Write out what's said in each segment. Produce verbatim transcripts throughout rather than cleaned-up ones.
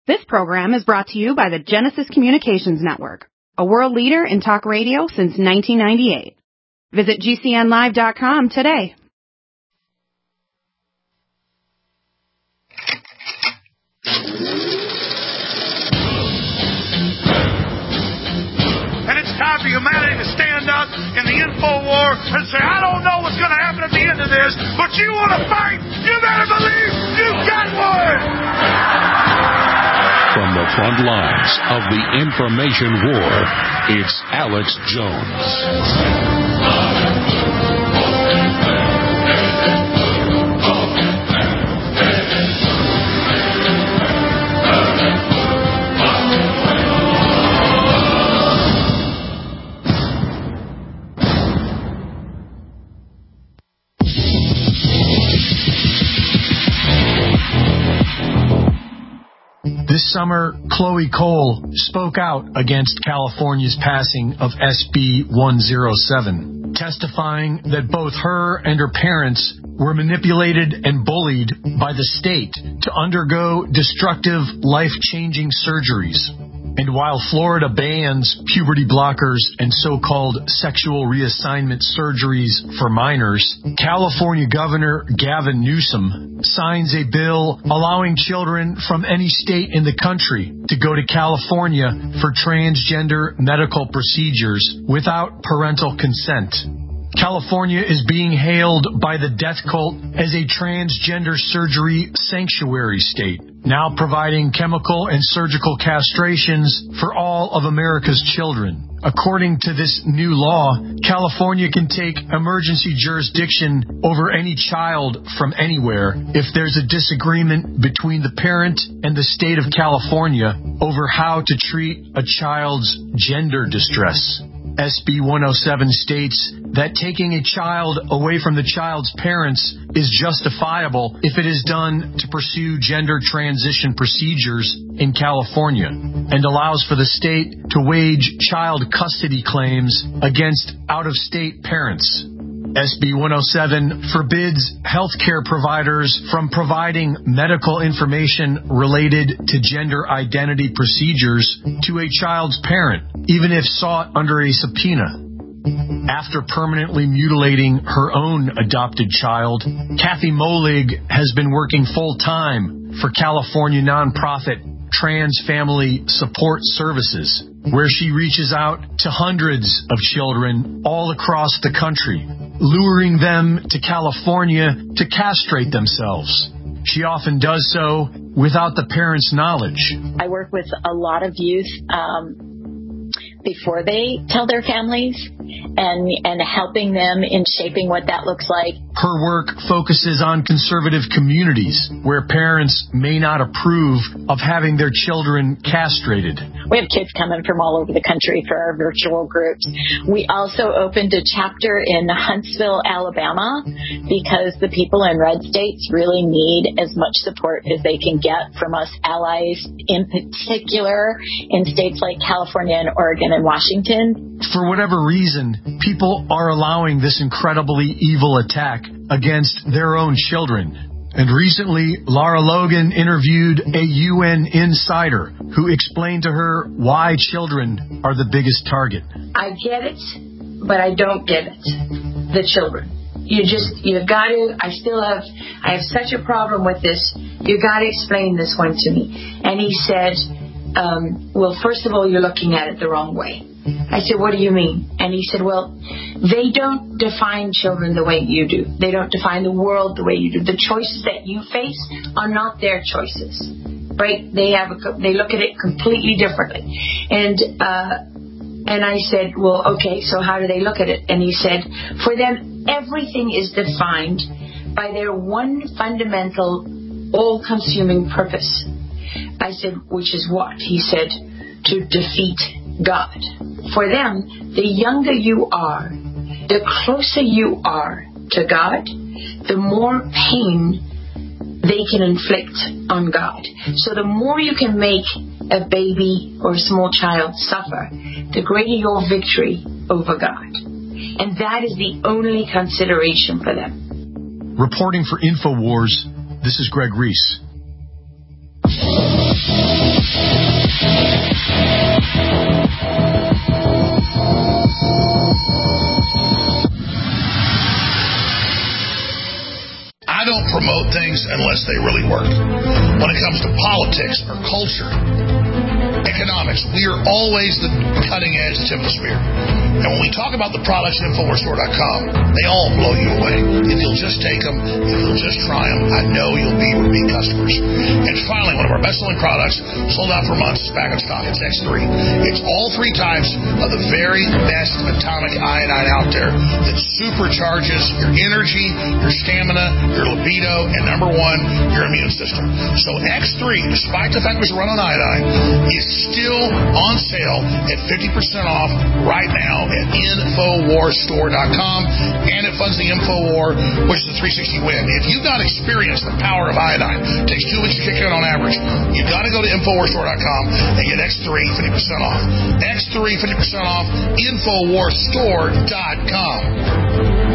This program is brought to you by the Genesis Communications Network, a world leader in talk radio since nineteen ninety-eight. Visit G C N live dot com today. And it's time for humanity to stand up in the info war and say, I don't know what's going to happen at the end of this, but you want to fight, you better believe you got one! From the front lines of the information war, it's Alex Jones. This summer, Chloe Cole spoke out against California's passing of S B one oh seven, testifying that both her and her parents were manipulated and bullied by the state to undergo destructive, life-changing surgeries. And while Florida bans puberty blockers and so-called sexual reassignment surgeries for minors, California Governor Gavin Newsom signs a bill allowing children from any state in the country to go to California for transgender medical procedures without parental consent. California is being hailed by the death cult as a transgender surgery sanctuary state, now providing chemical and surgical castrations for all of America's children. According to this new law, California can take emergency jurisdiction over any child from anywhere if there's a disagreement between the parent and the state of California over how to treat a child's gender distress. S B one oh seven states that taking a child away from the child's parents is justifiable if it is done to pursue gender transition procedures in California, and allows for the state to wage child custody claims against out-of-state parents. S B one oh seven forbids healthcare providers from providing medical information related to gender identity procedures to a child's parent, even if sought under a subpoena. After permanently mutilating her own adopted child, Kathy Molig has been working full-time for California nonprofit Trans Family Support Services, where she reaches out to hundreds of children all across the country, luring them to California to castrate themselves. She often does so without the parents' knowledge. I work with a lot of youth um, before they tell their families and and helping them in shaping what that looks like. Her work focuses on conservative communities where parents may not approve of having their children castrated. We have kids coming from all over the country for our virtual groups. We also opened a chapter in Huntsville, Alabama, because the people in red states really need as much support as they can get from us allies, in particular in states like California and Oregon and Washington. For whatever reason, people are allowing this incredibly evil attack against their own children. And recently, Lara Logan interviewed a U N insider who explained to her why children are the biggest target. I get it, but I don't get it. The children. You just, you got to, I still have, I have such a problem with this. You got to explain this one to me. And he said, um, well, first of all, you're looking at it the wrong way. I said, what do you mean? And he said, well, they don't define children the way you do. They don't define the world the way you do. The choices that you face are not their choices, right? They have a, they look at it completely differently. And, uh, and I said, well, okay, so how do they look at it? And he said, for them, everything is defined by their one fundamental, all-consuming purpose. I said, which is what? He said, to defeat God. For them, the younger you are, the closer you are to God, the more pain they can inflict on God. So the more you can make a baby or a small child suffer, the greater your victory over God. And that is the only consideration for them. Reporting for InfoWars, this is Greg Reese. they really work. When it comes to politics or culture, economics, we are always the cutting edge tip of the spear. And when we talk about the products at Infowars Store dot com, they all blow you away. If you'll just take them, if you'll just try them, I know you'll be repeat customers. And finally, one of our best-selling products, sold out for months, back in stock. It's X three. It's all three types of the very best atomic iodine out there that supercharges your energy, your stamina, your libido, and number one, your immune system. So X three, despite the fact it was run on iodine, is still on sale at fifty percent off right now at Infowars Store dot com, and it funds the InfoWar, which is the three sixty win. If you've not experienced the power of iodine, it takes two weeks to kick in on average, you've got to go to Infowars Store dot com and get X three fifty percent off. X three fifty percent off, Infowars Store dot com.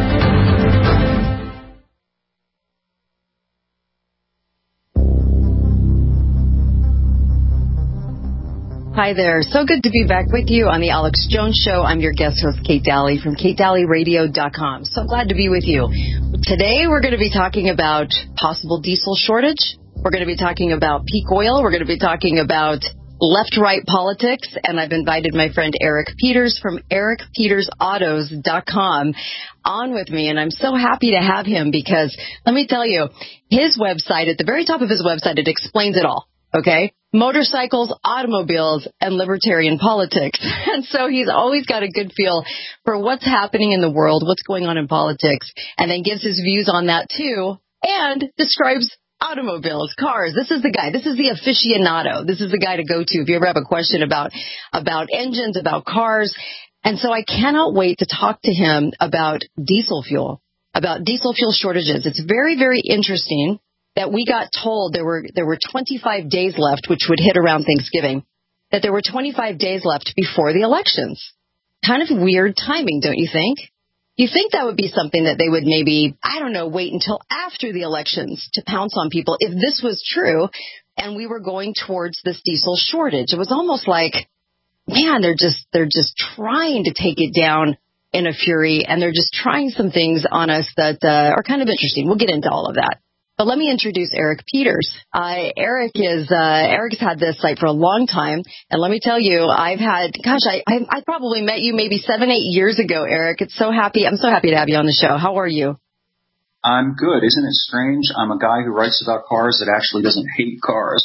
Hi there. So good to be back with you on the Alex Jones Show. I'm your guest host, Kate Daly from Kate Daly Radio dot com. So glad to be with you. Today we're going to be talking about possible diesel shortage. We're going to be talking about peak oil. We're going to be talking about left-right politics. And I've invited my friend Eric Peters from Eric Peters Autos dot com on with me. And I'm so happy to have him because, let me tell you, his website, at the very top of his website, it explains it all. Okay? Motorcycles, automobiles, and libertarian politics. And so he's always got a good feel for what's happening in the world, what's going on in politics, and then gives his views on that too, and describes automobiles, cars. This is the guy. This is the aficionado. This is the guy to go to if you ever have a question about, about engines, about cars. And so I cannot wait to talk to him about diesel fuel, about diesel fuel shortages. It's very, very interesting that we got told there were there were twenty-five days left, which would hit around Thanksgiving, that there were twenty-five days left before the elections. Kind of weird timing, don't you think? You think that would be something that they would maybe, I don't know, wait until after the elections to pounce on people if this was true and we were going towards this diesel shortage. It was almost like, man, they're just they're just trying to take it down in a fury, and they're just trying some things on us that uh, are kind of interesting. We'll get into all of that. But let me introduce Eric Peters. Uh, Eric is, uh, Eric's had this site for a long time. And let me tell you, I've had, gosh, I, I, I probably met you maybe seven, eight years ago, Eric. It's so happy. I'm so happy to have you on the show. How are you? I'm good. Isn't it strange? I'm a guy who writes about cars that actually doesn't hate cars.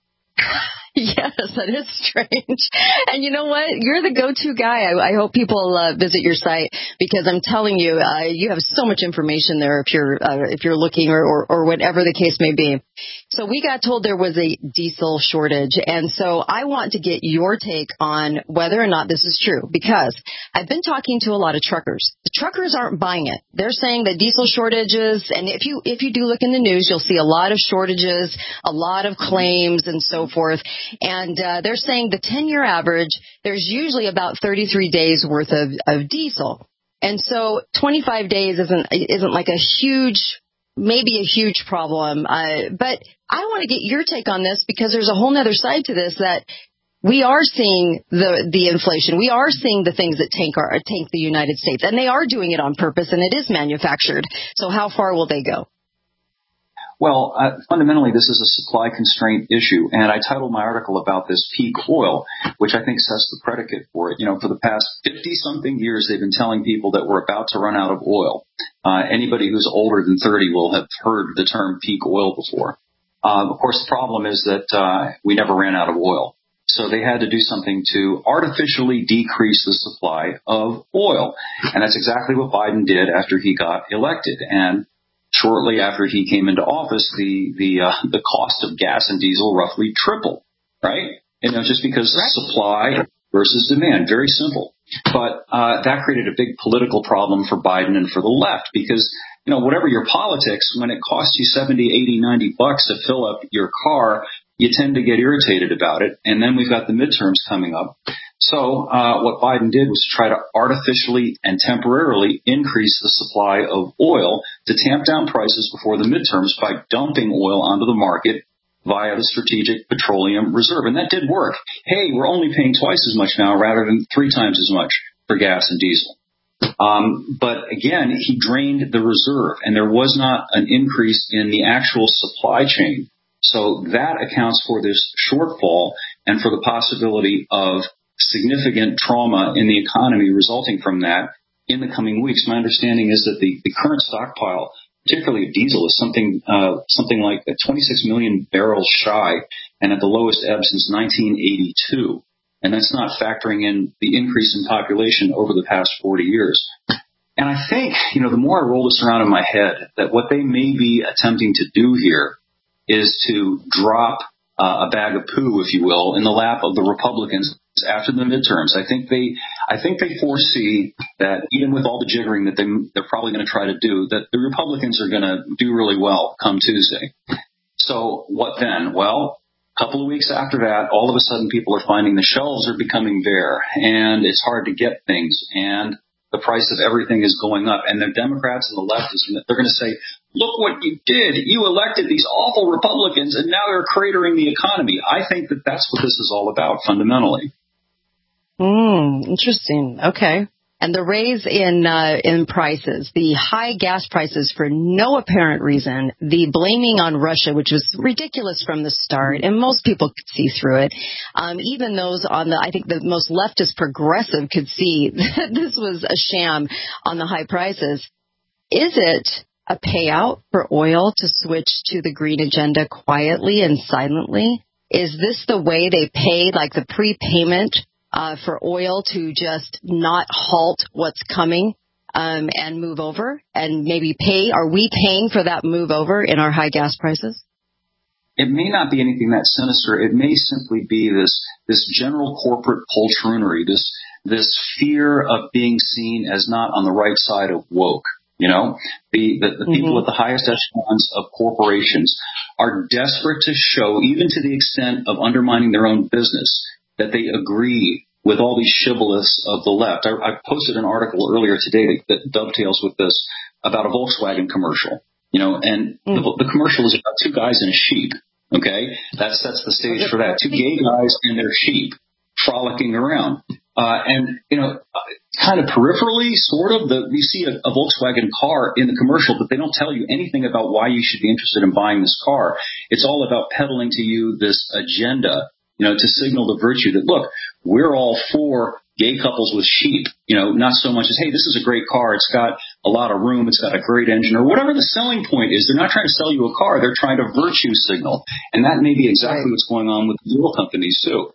Yes, that is strange. And you know what? You're the go-to guy. I, I hope people uh, visit your site because I'm telling you, uh, you have so much information there if you're uh, if you're looking or, or, or whatever the case may be. So we got told there was a diesel shortage. And so I want to get your take on whether or not this is true, because I've been talking to a lot of truckers. The truckers aren't buying it. They're saying that diesel shortages, and if you if you do look in the news, you'll see a lot of shortages, a lot of claims and so forth. And uh, they're saying the ten-year average, there's usually about thirty-three days worth of, of diesel. And so twenty-five days isn't isn't like a huge, maybe a huge problem. Uh, but I want to get your take on this because there's a whole other side to this, that we are seeing the the inflation. We are seeing the things that tank our tank the United States, and they are doing it on purpose, and it is manufactured. So how far will they go? Well, uh, fundamentally, this is a supply constraint issue, and I titled my article about this peak oil, which I think sets the predicate for it. You know, for the past fifty-something years, they've been telling people that we're about to run out of oil. Uh, anybody who's older than thirty will have heard the term peak oil before. Uh, of course, the problem is that uh, we never ran out of oil. So they had to do something to artificially decrease the supply of oil. And that's exactly what Biden did after he got elected. And shortly after he came into office, the the uh, the cost of gas and diesel roughly tripled, right? You know, just because right. Supply versus demand, very simple. But uh, that created a big political problem for Biden and for the left because, you know, whatever your politics, when it costs you seventy, eighty, ninety bucks to fill up your car, you tend to get irritated about it. And then we've got the midterms coming up. So uh, what Biden did was try to artificially and temporarily increase the supply of oil to tamp down prices before the midterms by dumping oil onto the market via the Strategic Petroleum Reserve. And that did work. Hey, we're only paying twice as much now rather than three times as much for gas and diesel. Um, but again, he drained the reserve, and there was not an increase in the actual supply chain. So that accounts for this shortfall and for the possibility of significant trauma in the economy resulting from that in the coming weeks. My understanding is that the, the current stockpile, particularly of diesel, is something uh, something like twenty-six million barrels shy, and at the lowest ebb since nineteen eighty-two. And that's not factoring in the increase in population over the past forty years. And I think, you know, the more I roll this around in my head, that what they may be attempting to do here is to drop uh, a bag of poo, if you will, in the lap of the Republicans after the midterms. I think they, I think they foresee that even with all the jiggering that they, they're probably going to try to do, that the Republicans are going to do really well come Tuesday. So what then? Well, a couple of weeks after that, all of a sudden people are finding the shelves are becoming bare, and it's hard to get things, and the price of everything is going up. And the Democrats and the leftists, they're going to say, look what you did. You elected these awful Republicans, and now they're cratering the economy. I think that that's what this is all about fundamentally. Hmm, interesting. Okay. And the raise in uh, in prices, the high gas prices for no apparent reason, the blaming on Russia, which was ridiculous from the start, and most people could see through it. Um, even those on the, I think the most leftist progressive could see that this was a sham on the high prices. Is it a payout for oil to switch to the green agenda quietly and silently? Is this the way they pay, like the prepayment Uh, for oil to just not halt what's coming um, and move over and maybe pay? Are we paying for that move over in our high gas prices? It may not be anything that sinister. It may simply be this this general corporate poltroonery, this this fear of being seen as not on the right side of woke. You know, the, the, the mm-hmm. people at the highest echelons of corporations are desperate to show, even to the extent of undermining their own business, that they agree with all these shibboleths of the left. I, I posted an article earlier today that, that dovetails with this about a Volkswagen commercial, you know, and mm. the, the commercial is about two guys and a sheep. Okay. That sets the stage for that. Two gay guys and their sheep frolicking around. Uh, and, you know, kind of peripherally, sort of, the, you see a, a Volkswagen car in the commercial, but they don't tell you anything about why you should be interested in buying this car. It's all about peddling to you this agenda, you know, to signal the virtue that, look, we're all for gay couples with sheep, you know, not so much as, hey, this is a great car. It's got a lot of room. It's got a great engine, or whatever the selling point is. They're not trying to sell you a car. They're trying to virtue signal. And that may be exactly right. What's going on with the oil companies, too.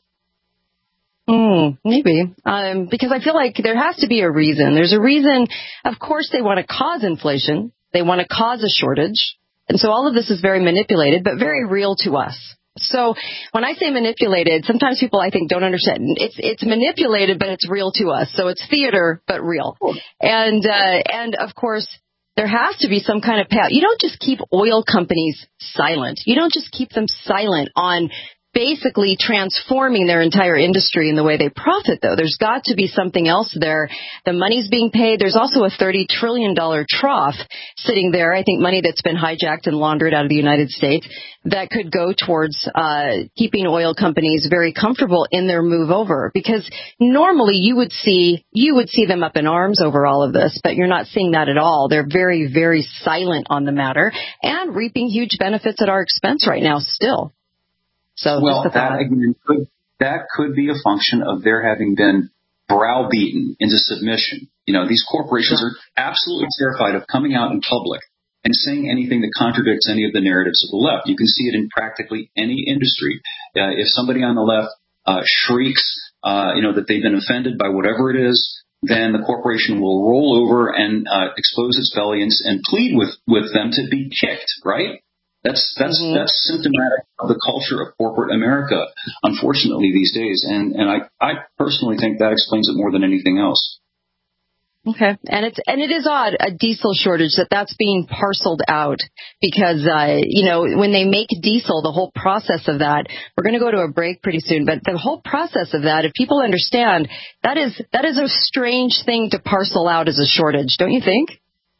Mm, maybe, um, because I feel like there has to be a reason. There's a reason. Of course, they want to cause inflation. They want to cause a shortage. And so all of this is very manipulated, but very real to us. So when I say manipulated, sometimes people, I think, don't understand. It's it's manipulated, but it's real to us. So it's theater, but real. And uh, and of course, there has to be some kind of payout. You don't just keep oil companies silent. You don't just keep them silent on basically transforming their entire industry in the way they profit, though. There's got to be something else there. The money's being paid. There's also a thirty trillion dollars trough sitting there, I think money that's been hijacked and laundered out of the United States, that could go towards uh keeping oil companies very comfortable in their move over. Because normally you would see you would see them up in arms over all of this, but you're not seeing that at all. They're very, very silent on the matter and reaping huge benefits at our expense right now still. So well, that again could that could be a function of their having been browbeaten into submission. You know, these corporations are absolutely terrified of coming out in public and saying anything that contradicts any of the narratives of the left. You can see it in practically any industry. Uh, if somebody on the left uh, shrieks, uh, you know, that they've been offended by whatever it is, then the corporation will roll over and uh, expose its belly and, and plead with, with them to be kicked, right? That's that's mm-hmm. that's symptomatic of the culture of corporate America, unfortunately, these days. And and I, I personally think that explains it more than anything else. Okay, and it's and it is odd, a diesel shortage, that that's being parceled out because uh, you know, when they make diesel, the whole process of that. We're going to go to a break pretty soon, but the whole process of that, if people understand, that is that is a strange thing to parcel out as a shortage, don't you think?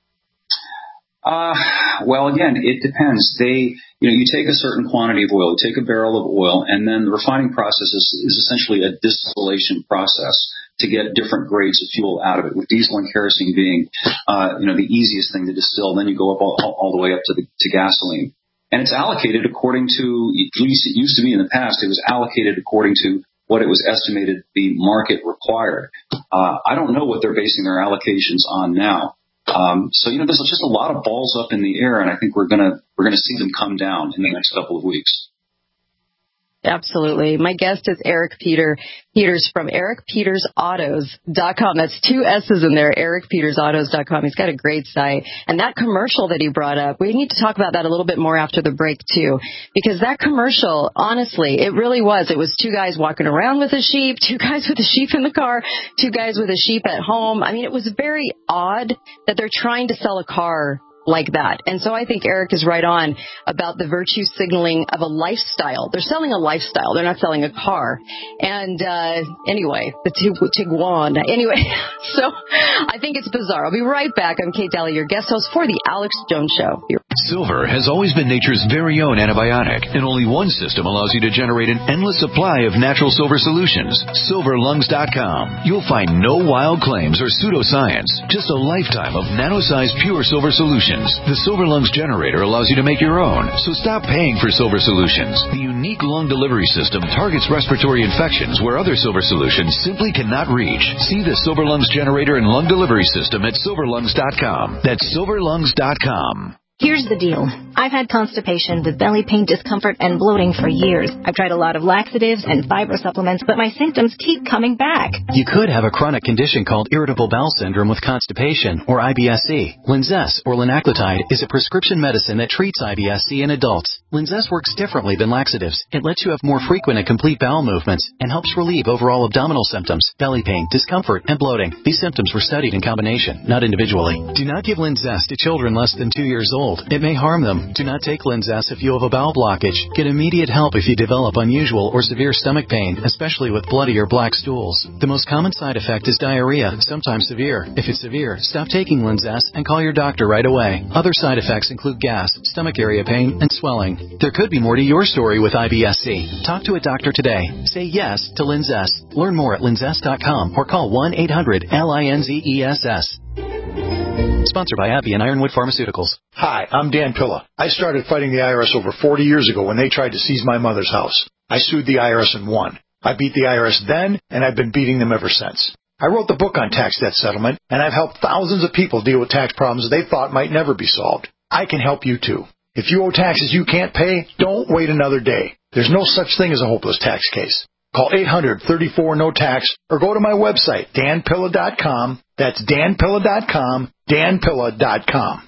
Uh, well, again, it depends. They, you know, you take a certain quantity of oil, you take a barrel of oil, and then the refining process is, is essentially a distillation process. to get different grades of fuel out of it, with diesel and kerosene being, uh, you know, the easiest thing to distill. Then you go up all, all the way up to the to gasoline. And it's allocated according to, at least it used to be in the past, it was allocated according to what it was estimated the market required. Uh, I don't know what they're basing their allocations on now. Um, so, you know, there's just a lot of balls up in the air, and I think we're gonna we're gonna see them come down in the next couple of weeks. Absolutely. My guest is Eric Peter Peters from Eric Peters Autos dot com. That's two S's in there, Eric Peters Autos dot com. He's got a great site. And that commercial that he brought up, we need to talk about that a little bit more after the break, too. Because that commercial, honestly, it really was. It was two guys walking around with a sheep, two guys with a sheep in the car, two guys with a sheep at home. I mean, it was very odd that they're trying to sell a car like that. And so I think Eric is right on about the virtue signaling of a lifestyle. They're selling a lifestyle. They're not selling a car. And uh anyway, the Tiguan. Anyway, so I think it's bizarre. I'll be right back. I'm Kate Daly, your guest host for the Alex Jones Show. Silver has always been nature's very own antibiotic, and only one system allows you to generate an endless supply of natural silver solutions. Silver Lungs dot com. You'll find no wild claims or pseudoscience, just a lifetime of nano-sized pure silver solutions. The Silver Lungs generator allows you to make your own, so stop paying for silver solutions. The unique lung delivery system targets respiratory infections where other silver solutions simply cannot reach. See the Silver Lungs generator and lung delivery system at Silver Lungs dot com. That's Silver Lungs dot com. Here's the deal. I've had constipation with belly pain, discomfort, and bloating for years. I've tried a lot of laxatives and fiber supplements, but my symptoms keep coming back. You could have a chronic condition called irritable bowel syndrome with constipation, or I B S C. Linzess, or linaclotide, is a prescription medicine that treats I B S C in adults. Linzess works differently than laxatives. It lets you have more frequent and complete bowel movements and helps relieve overall abdominal symptoms, belly pain, discomfort, and bloating. These symptoms were studied in combination, not individually. Do not give Linzess to children less than two years old. It may harm them. Do not take Linzess if you have a bowel blockage. Get immediate help if you develop unusual or severe stomach pain, especially with bloody or black stools. The most common side effect is diarrhea, sometimes severe. If it's severe, stop taking Linzess and call your doctor right away. Other side effects include gas, stomach area pain, and swelling. There could be more to your story with I B S C. Talk to a doctor today. Say yes to Linzess. Learn more at linzess dot com or call one eight hundred L I N Z E S S. Sponsored by AbbVie and Ironwood Pharmaceuticals. Hi, I'm Dan Pilla. I started fighting the I R S over forty years ago when they tried to seize my mother's house. I sued the I R S and won. I beat the I R S then, and I've been beating them ever since. I wrote the book on tax debt settlement, and I've helped thousands of people deal with tax problems they thought might never be solved. I can help you too. If you owe taxes you can't pay, don't wait another day. There's no such thing as a hopeless tax case. Call eight hundred, thirty-four, no tax or go to my website, dan pilla dot com. That's dan pilla dot com, dan pilla dot com.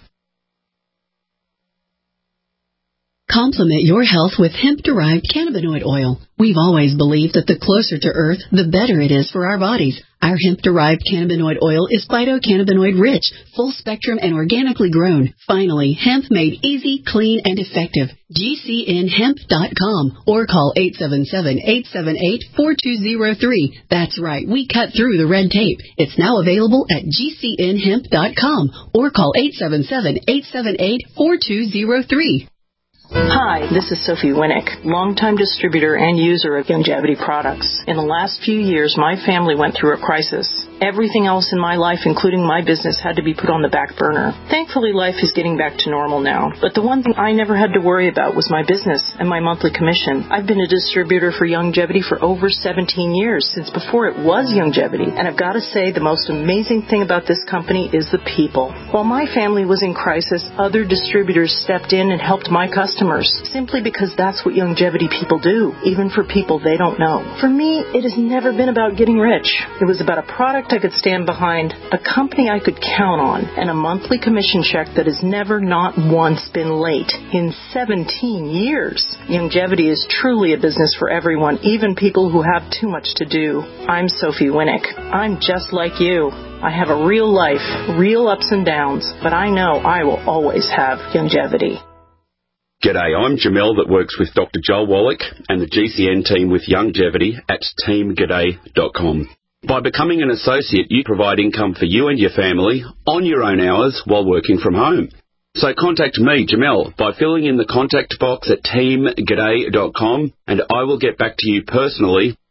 Complement your health with hemp-derived cannabinoid oil. We've always believed that the closer to Earth, the better it is for our bodies. Our hemp-derived cannabinoid oil is phytocannabinoid-rich, full-spectrum, and organically grown. Finally, hemp made easy, clean, and effective. G C N hemp dot com or call eight seven seven, eight seven eight, four two zero three. That's right, we cut through the red tape. It's now available at G C N hemp dot com or call eight seven seven, eight seven eight, four two zero three. Hi, this is Sophie Winnick, longtime distributor and user of Youngevity products. In the last few years, my family went through a crisis. Everything else in my life, including my business, had to be put on the back burner. Thankfully, life is getting back to normal now. But the one thing I never had to worry about was my business and my monthly commission. I've been a distributor for Youngevity for over seventeen years, since before it was Youngevity. And I've got to say, the most amazing thing about this company is the people. While my family was in crisis, other distributors stepped in and helped my customers, simply because that's what Youngevity people do, even for people they don't know. For me, it has never been about getting rich. It was about a product I could stand behind, a company I could count on, and a monthly commission check that has never not once been late in seventeen years. Youngevity is truly a business for everyone, even people who have too much to do. I'm Sophie Winnick. I'm just like you. I have a real life, real ups and downs, but I know I will always have Youngevity. G'day, I'm Jamel that works with Doctor Joel Wallach and the G C N team with Youngevity at team g'day dot com. By becoming an associate, you provide income for you and your family on your own hours while working from home. So contact me, Jamel, by filling in the contact box at team g'day dot com, and I will get back to you personally and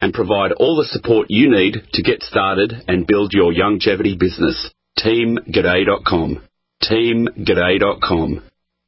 and provide all the support you need to get started and build your longevity business. team g'day dot com. team g'day dot com.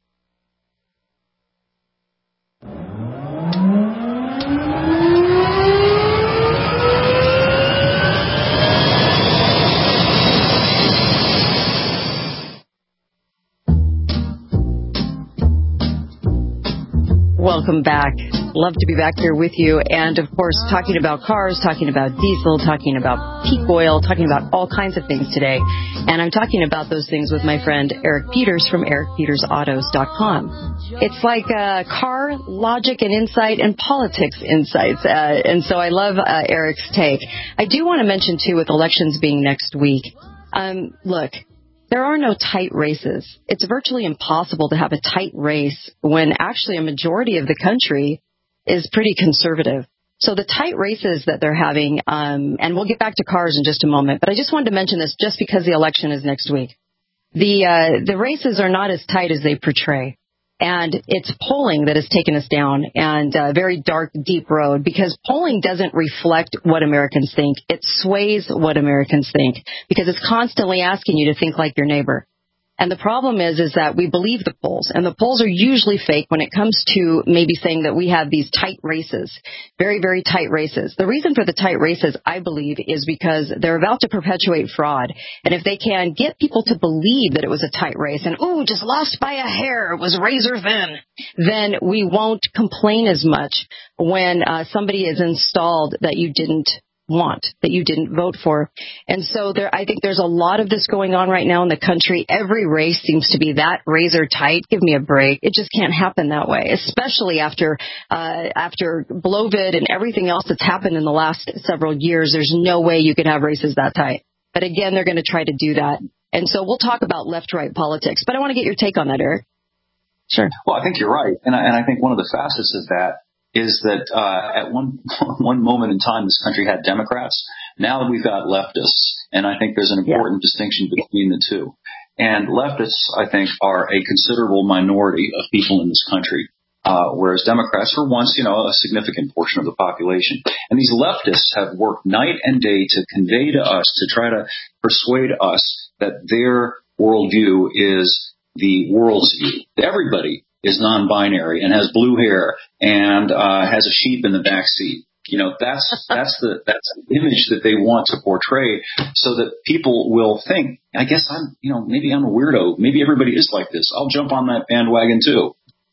Welcome back. Love to be back here with you. And, of course, talking about cars, talking about diesel, talking about peak oil, talking about all kinds of things today. And I'm talking about those things with my friend Eric Peters from eric peters autos dot com. It's like uh, car logic and insight and politics insights. Uh, and so I love uh, Eric's take. I do want to mention, too, with elections being next week, um, look, there are no tight races. It's virtually impossible to have a tight race when actually a majority of the country is pretty conservative. So the tight races that they're having, um, and we'll get back to cars in just a moment, but I just wanted to mention this just because the election is next week. The uh, the races are not as tight as they portray. And it's polling that has taken us down and a very dark, deep road because polling doesn't reflect what Americans think. It sways what Americans think because it's constantly asking you to think like your neighbor. And the problem is, is that we believe the polls, and the polls are usually fake when it comes to maybe saying that we have these tight races, very, very tight races. The reason for the tight races, I believe, is because they're about to perpetuate fraud. And if they can get people to believe that it was a tight race and, ooh, just lost by a hair, it was razor thin, then we won't complain as much when uh, somebody is installed that you didn't want, that you didn't vote for. And so there, I think there's a lot of this going on right now in the country. Every race seems to be that razor tight. Give me a break. It just can't happen that way, especially after uh, after Blovid and everything else that's happened in the last several years. There's no way you could have races that tight. But again, they're going to try to do that. And so we'll talk about left-right politics. But I want to get your take on that, Eric. Sure. Well, I think you're right. And I, and I think one of the facets of that is that uh, at one one moment in time, this country had Democrats. Now we've got leftists, and I think there's an important yeah. distinction between the two. And leftists, I think, are a considerable minority of people in this country, uh, whereas Democrats were once, you know, a significant portion of the population. And these leftists have worked night and day to convey to us, to try to persuade us that their worldview is the world's view. Everybody is non-binary and has blue hair and uh, has a sheep in the back seat. You know, that's that's the that's the image that they want to portray, so that people will think, I guess I'm, you know, maybe I'm a weirdo. Maybe everybody is like this. I'll jump on that bandwagon too.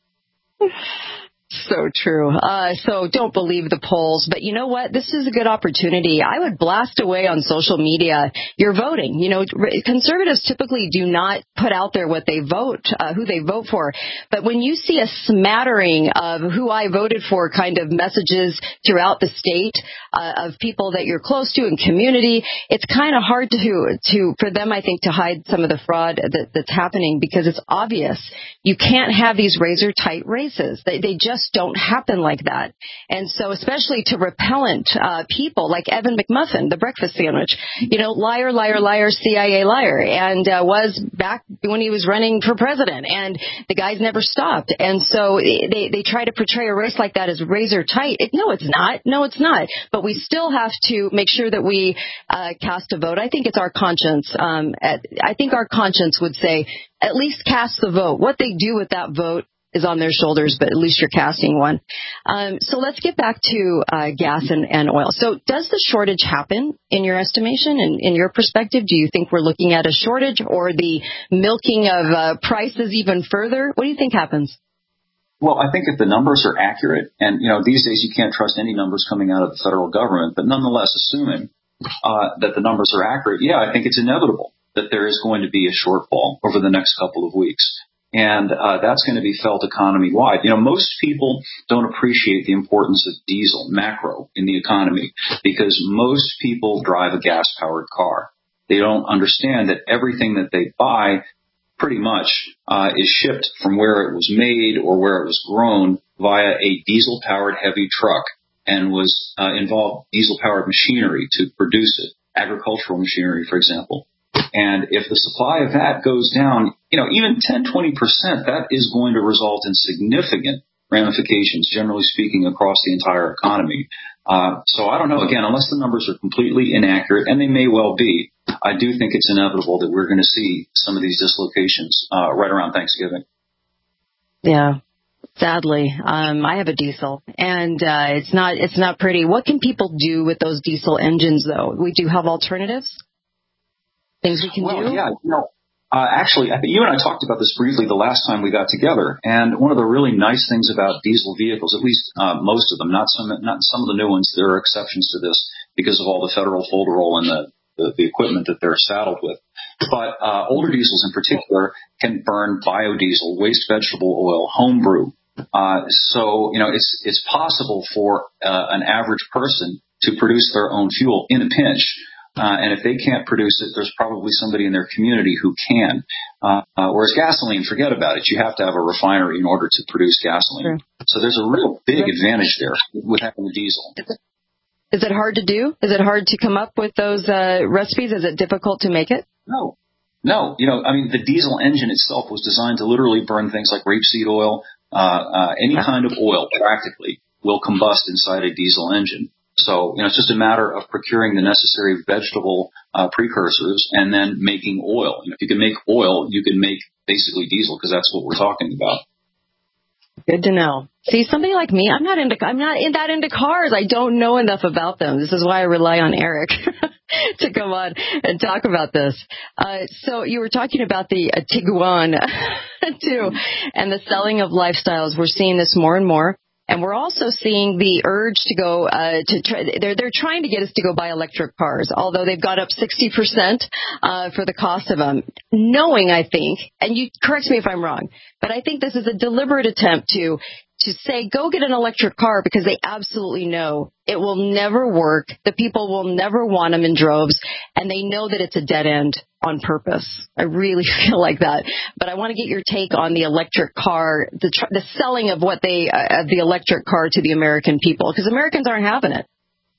So true. Uh, so don't believe the polls. But you know what? This is a good opportunity. I would blast away on social media your voting. You know, conservatives typically do not put out there what they vote, uh, who they vote for. But when you see a smattering of who I voted for kind of messages throughout the state uh, of people that you're close to in community, it's kind of hard to, to, for them, I think, to hide some of the fraud that, that's happening because it's obvious. You can't have these razor tight races. They, they just don't happen like that. And so especially to repellent uh, people like Evan McMuffin, the breakfast sandwich, you know, liar, liar, liar, C I A liar, and uh, was back when he was running for president, and the guys never stopped. And so they, they try to portray a race like that as razor tight. It, no, it's not. No, it's not. But we still have to make sure that we uh, cast a vote. I think it's our conscience. Um, at, I think our conscience would say, at least cast the vote. What they do with that vote is on their shoulders, but at least you're casting one. Um, so let's get back to uh, gas and, and oil. So does the shortage happen in your estimation and in your perspective? Do you think we're looking at a shortage or the milking of uh, prices even further? What do you think happens? Well, I think if the numbers are accurate, and, you know, these days you can't trust any numbers coming out of the federal government, but nonetheless, assuming uh, that the numbers are accurate, yeah, I think it's inevitable that there is going to be a shortfall over the next couple of weeks. And uh, that's going to be felt economy-wide. You know, most people don't appreciate the importance of diesel, macro, in the economy because most people drive a gas-powered car. They don't understand that everything that they buy pretty much uh, is shipped from where it was made or where it was grown via a diesel-powered heavy truck and was uh, involved diesel-powered machinery to produce it, agricultural machinery, for example. And if the supply of that goes down, you know, even ten, twenty percent, that is going to result in significant ramifications, generally speaking, across the entire economy. Uh, so I don't know. Again, unless the numbers are completely inaccurate, and they may well be, I do think it's inevitable that we're going to see some of these dislocations uh, right around Thanksgiving. Yeah, sadly, um, I have a diesel, and uh, it's not it's not pretty. What can people do with those diesel engines, though? We do have alternatives, things we can well, do. Well, yeah, you know. Uh, actually, I think you and I talked about this briefly the last time we got together, and one of the really nice things about diesel vehicles, at least uh, most of them, not some, not some of the new ones, there are exceptions to this because of all the federal folderol and the, the, the equipment that they're saddled with. But uh, older diesels in particular can burn biodiesel, waste vegetable oil, homebrew. Uh, so, you know, it's it's possible for uh, an average person to produce their own fuel in a pinch. Uh, and if they can't produce it, there's probably somebody in their community who can. Uh, uh, whereas gasoline, forget about it. You have to have a refinery in order to produce gasoline. Sure. So there's a real big advantage there with having a diesel. Is it hard to do? Is it hard to come up with those uh, recipes? Is it difficult to make it? No. No. You know, I mean, the diesel engine itself was designed to literally burn things like rapeseed oil. Uh, uh, any kind of oil practically will combust inside a diesel engine. So, you know, it's just a matter of procuring the necessary vegetable uh, precursors and then making oil. You know, if you can make oil, you can make basically diesel because that's what we're talking about. Good to know. See, somebody like me, I'm not into, I'm not in that into cars. I don't know enough about them. This is why I rely on Eric to come on and talk about this. Uh, so you were talking about the uh, Tiguan too, and the selling of lifestyles. We're seeing this more and more. And we're also seeing the urge to go, uh, to try, they're, they're trying to get us to go buy electric cars, although they've got up sixty percent, uh, for the cost of them. Knowing, I think, and you correct me if I'm wrong, but I think this is a deliberate attempt to, to say, go get an electric car because they absolutely know it will never work. The people will never want them in droves, and they know that it's a dead end on purpose. I really feel like that. But I want to get your take on the electric car, the, tr- the selling of what they, uh, the electric car to the American people, because Americans aren't having it.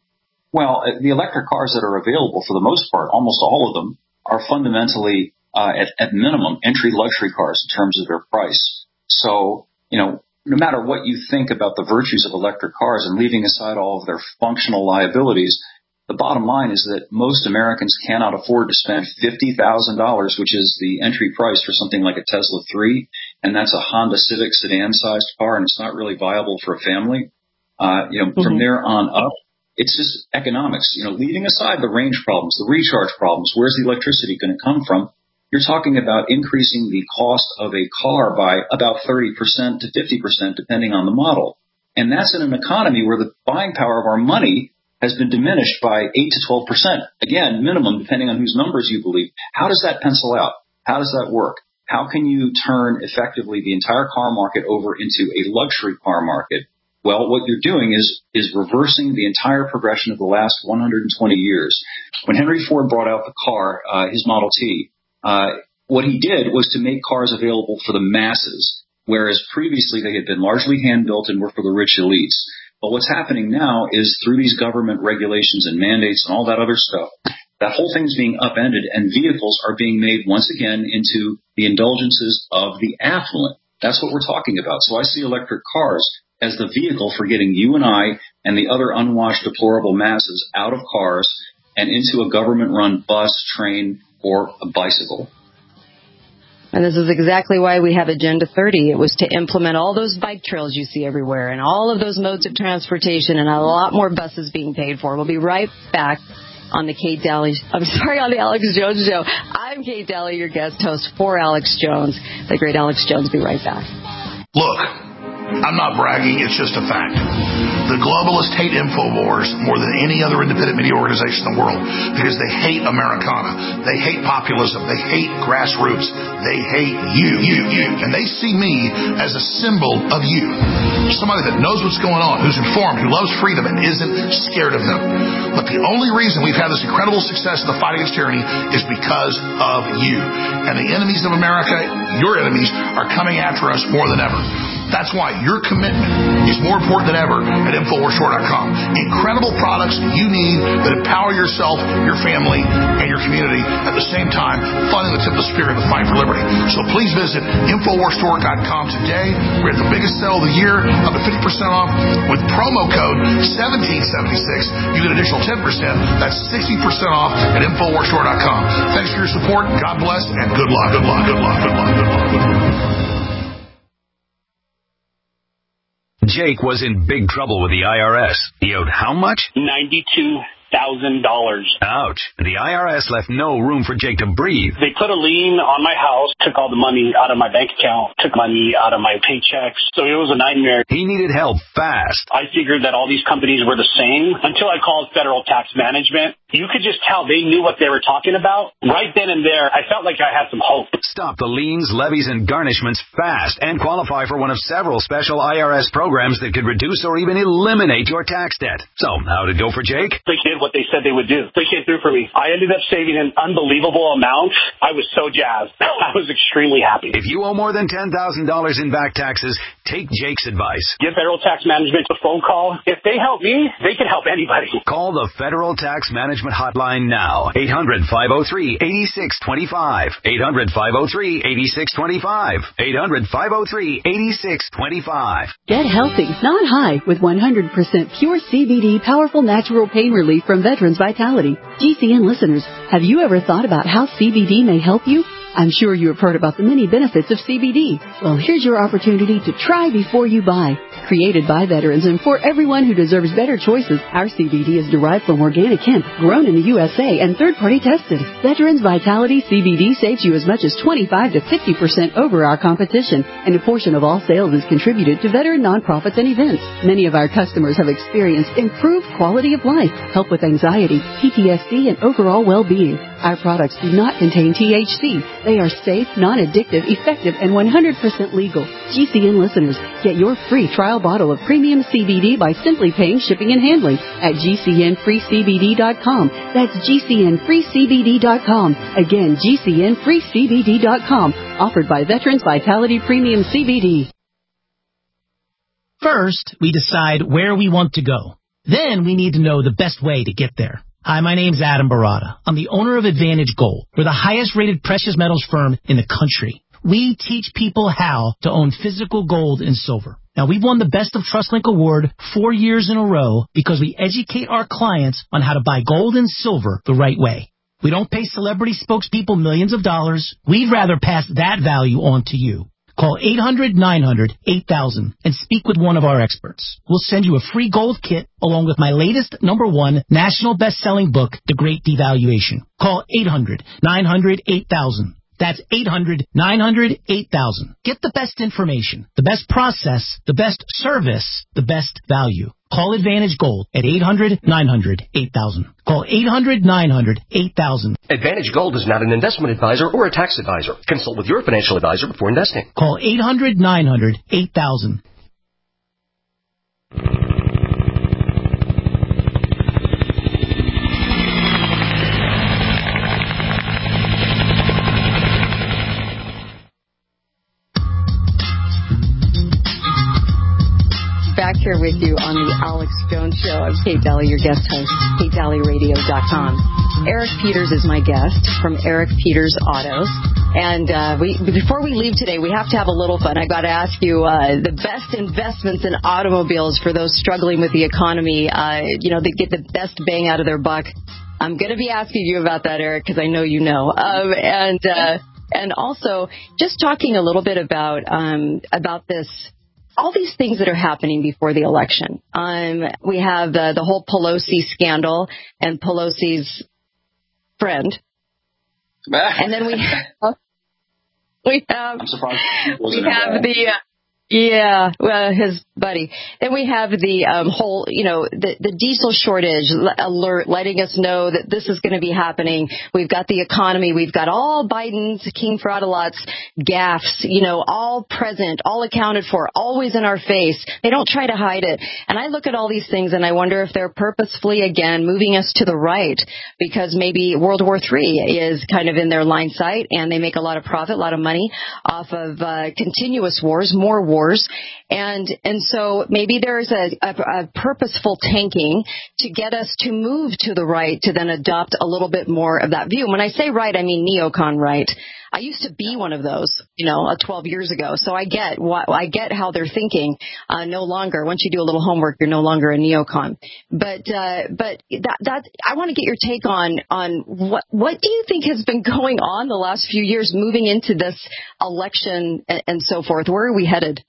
Well, the electric cars that are available, for the most part, almost all of them, are fundamentally, uh, at, at minimum, entry luxury cars in terms of their price. So, you know, no matter what you think about the virtues of electric cars and leaving aside all of their functional liabilities, the bottom line is that most Americans cannot afford to spend fifty thousand dollars, which is the entry price for something like a Tesla three, and that's a Honda Civic sedan-sized car, and it's not really viable for a family. Uh, you know, mm-hmm. From there on up, it's just economics. You know, leaving aside the range problems, the recharge problems, where's the electricity going to come from? You're talking about increasing the cost of a car by about thirty percent to fifty percent, depending on the model. And that's in an economy where the buying power of our money has been diminished by eight to twelve percent. Again, minimum, depending on whose numbers you believe. How does that pencil out? How does that work? How can you turn effectively the entire car market over into a luxury car market? Well, what you're doing is is reversing the entire progression of the last one hundred twenty years. When Henry Ford brought out the car, uh, his Model T, uh, what he did was to make cars available for the masses, whereas previously they had been largely hand-built and were for the rich elites. But what's happening now is through these government regulations and mandates and all that other stuff, that whole thing's being upended and vehicles are being made once again into the indulgences of the affluent. That's what we're talking about. So I see electric cars as the vehicle for getting you and I and the other unwashed, deplorable masses out of cars and into a government-run bus, train, or a bicycle. And this is exactly why we have Agenda thirty. It was to implement all those bike trails you see everywhere and all of those modes of transportation and a lot more buses being paid for. We'll be right back on the Kate Daly, I'm sorry, on the Alex Jones Show. I'm Kate Daly, your guest host for Alex Jones. The great Alex Jones. Be right back. Look, I'm not bragging. It's just a fact. The globalists hate InfoWars more than any other independent media organization in the world because they hate Americana. They hate populism. They hate grassroots. They hate you, you, you. And they see me as a symbol of you. Somebody that knows what's going on, who's informed, who loves freedom, and isn't scared of them. But the only reason we've had this incredible success in the fight against tyranny is because of you. And the enemies of America, your enemies, are coming after us more than ever. That's why your commitment is more important than ever at Infowars Store dot com. Incredible products you need that empower yourself, your family, and your community at the same time, funding the tip of the spear in the fight for liberty. So please visit Infowars Store dot com today. We're at the biggest sale of the year, up to fifty percent off with promo code seventeen seventy-six. You get an additional ten percent. That's sixty percent off at Infowars Store dot com. Thanks for your support. God bless and good luck. Good luck. Good luck. Good luck. Good luck. Good luck. Jake was in big trouble with the I R S. He owed how much? ninety-two thousand dollars. Ouch. The I R S left no room for Jake to breathe. They put a lien on my house, took all the money out of my bank account, took money out of my paychecks. So it was a nightmare. He needed help fast. I figured that all these companies were the same until I called Federal Tax Management. You could just tell they knew what they were talking about. Right then and there, I felt like I had some hope. Stop the liens, levies, and garnishments fast and qualify for one of several special I R S programs that could reduce or even eliminate your tax debt. So, how'd it go for Jake? They did what they said they would do. They came through for me. I ended up saving an unbelievable amount. I was so jazzed. I was extremely happy. If you owe more than ten thousand dollars in back taxes, take Jake's advice. Give Federal Tax Management a phone call. If they help me, they can help anybody. Call the Federal Tax Management Hotline now. eight hundred, five oh three, eight six two five. eight hundred, five oh three, eight six two five. eight hundred, five oh three, eight six two five. Get healthy, not high, with one hundred percent pure C B D powerful natural pain relief from Veterans Vitality. G C N listeners, have you ever thought about how C B D may help you? I'm sure you have heard about the many benefits of C B D. Well, here's your opportunity to try before you buy. Created by veterans and for everyone who deserves better choices, our C B D is derived from organic hemp, grown in the U S A and third-party tested. Veterans Vitality C B D saves you as much as twenty-five to fifty percent over our competition, and a portion of all sales is contributed to veteran nonprofits and events. Many of our customers have experienced improved quality of life, help with anxiety, P T S D, and overall well-being. Our products do not contain T H C. They are safe, non-addictive, effective, and one hundred percent legal. G C N listeners, get your free trial bottle of premium C B D by simply paying shipping and handling at G C N free C B D dot com. That's G C N free C B D dot com. Again, G C N free C B D dot com. Offered by Veterans Vitality Premium C B D. First, we decide where we want to go. Then we need to know the best way to get there. Hi, my name's Adam Barada. I'm the owner of Advantage Gold. We're the highest-rated precious metals firm in the country. We teach people how to own physical gold and silver. Now, we've won the Best of TrustLink Award four years in a row because we educate our clients on how to buy gold and silver the right way. We don't pay celebrity spokespeople millions of dollars. We'd rather pass that value on to you. Call eight hundred, nine hundred, eight thousand and speak with one of our experts. We'll send you a free gold kit along with my latest number one national best-selling book, The Great Devaluation. Call eight hundred, nine hundred, eight thousand. That's eight hundred, nine hundred, eight thousand. Get the best information, the best process, the best service, the best value. Call Advantage Gold at eight hundred, nine hundred, eight thousand. Call eight hundred, nine hundred, eight thousand. Advantage Gold is not an investment advisor or a tax advisor. Consult with your financial advisor before investing. Call eight hundred, nine hundred, eight thousand. Back here with you on the Alex Jones Show. I'm Kate Daly, your guest host, Kate Daly Radio dot com. Eric Peters is my guest from Eric Peters Autos. And uh, we, before we leave today, we have to have a little fun. I got to ask you uh, the best investments in automobiles for those struggling with the economy, uh, you know, they get the best bang out of their buck. I'm going to be asking you about that, Eric, because I know you know. Um, and uh, and also just talking a little bit about um, about this. All these things that are happening before the election. Um, we have the, the whole Pelosi scandal and Pelosi's friend. And then we have, we have, I'm surprised we have the, uh, yeah, well, his buddy. Then we have the um, whole, you know, the, the diesel shortage alert letting us know that this is going to be happening. We've got the economy. We've got all Biden's King Fraudalot's gaffes, you know, all present, all accounted for, always in our face. They don't try to hide it. And I look at all these things and I wonder if they're purposefully, again, moving us to the right because maybe World War Three is kind of in their line sight and they make a lot of profit, a lot of money off of uh, continuous wars, more wars. wars. And, and so maybe there's a, a, a purposeful tanking to get us to move to the right to then adopt a little bit more of that view. When I say right, I mean neocon right. I used to be one of those, you know, uh, twelve years ago. So I get what, I get how they're thinking. Uh, no longer, once you do a little homework, you're no longer a neocon. But, uh, but that, that, I want to get your take on, on what, what do you think has been going on the last few years moving into this election and, and so forth? Where are we headed?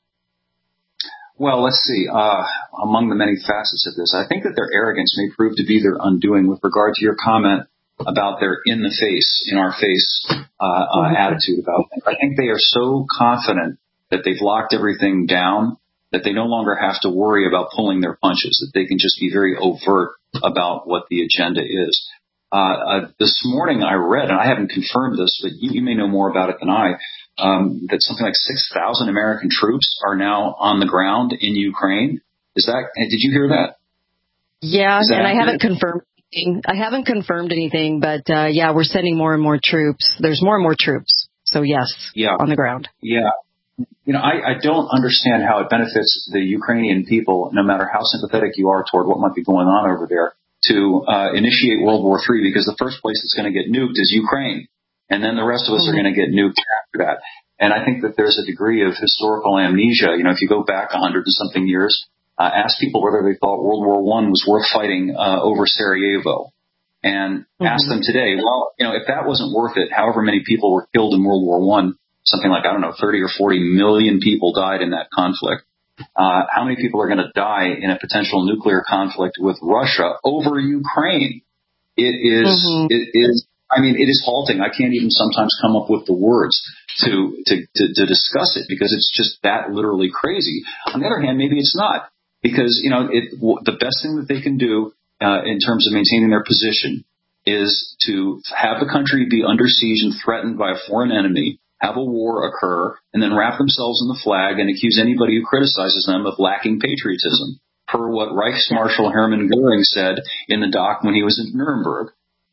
Well, let's see. Uh, among the many facets of this, I think that their arrogance may prove to be their undoing with regard to your comment about their in the face, in our face uh, uh, attitude about things. I think they are so confident that they've locked everything down that they no longer have to worry about pulling their punches, that they can just be very overt about what the agenda is. Uh, uh, this morning I read, and I haven't confirmed this, but you, you may know more about it than I, um, that something like six thousand American troops are now on the ground in Ukraine. Is that, did you hear that? Yeah, that and I accurate? haven't confirmed. I haven't confirmed anything, but uh, yeah, we're sending more and more troops. There's more and more troops. So yes, yeah. on the ground. Yeah. You know, I, I don't understand how it benefits the Ukrainian people, no matter how sympathetic you are toward what might be going on over there, to uh, initiate World War Three, because the first place that's going to get nuked is Ukraine. And then the rest of us mm-hmm. are going to get nuked after that. And I think that there's a degree of historical amnesia. You know, if you go back a hundred and something years, Uh, ask people whether they thought World War One was worth fighting uh, over Sarajevo, and mm-hmm. ask them today, well, you know, if that wasn't worth it, however many people were killed in World War One, something like, I don't know, thirty or forty million people died in that conflict. Uh, how many people are going to die in a potential nuclear conflict with Russia over Ukraine? It is, mm-hmm. it is, I mean, it is halting. I can't even sometimes come up with the words to, to, to, to discuss it, because it's just that literally crazy. On the other hand, maybe it's not. Because, you know, it, the best thing that they can do uh, in terms of maintaining their position is to have the country be under siege and threatened by a foreign enemy, have a war occur, and then wrap themselves in the flag and accuse anybody who criticizes them of lacking patriotism, per what Reichsmarshal Hermann Goering said in the dock when he was in Nuremberg.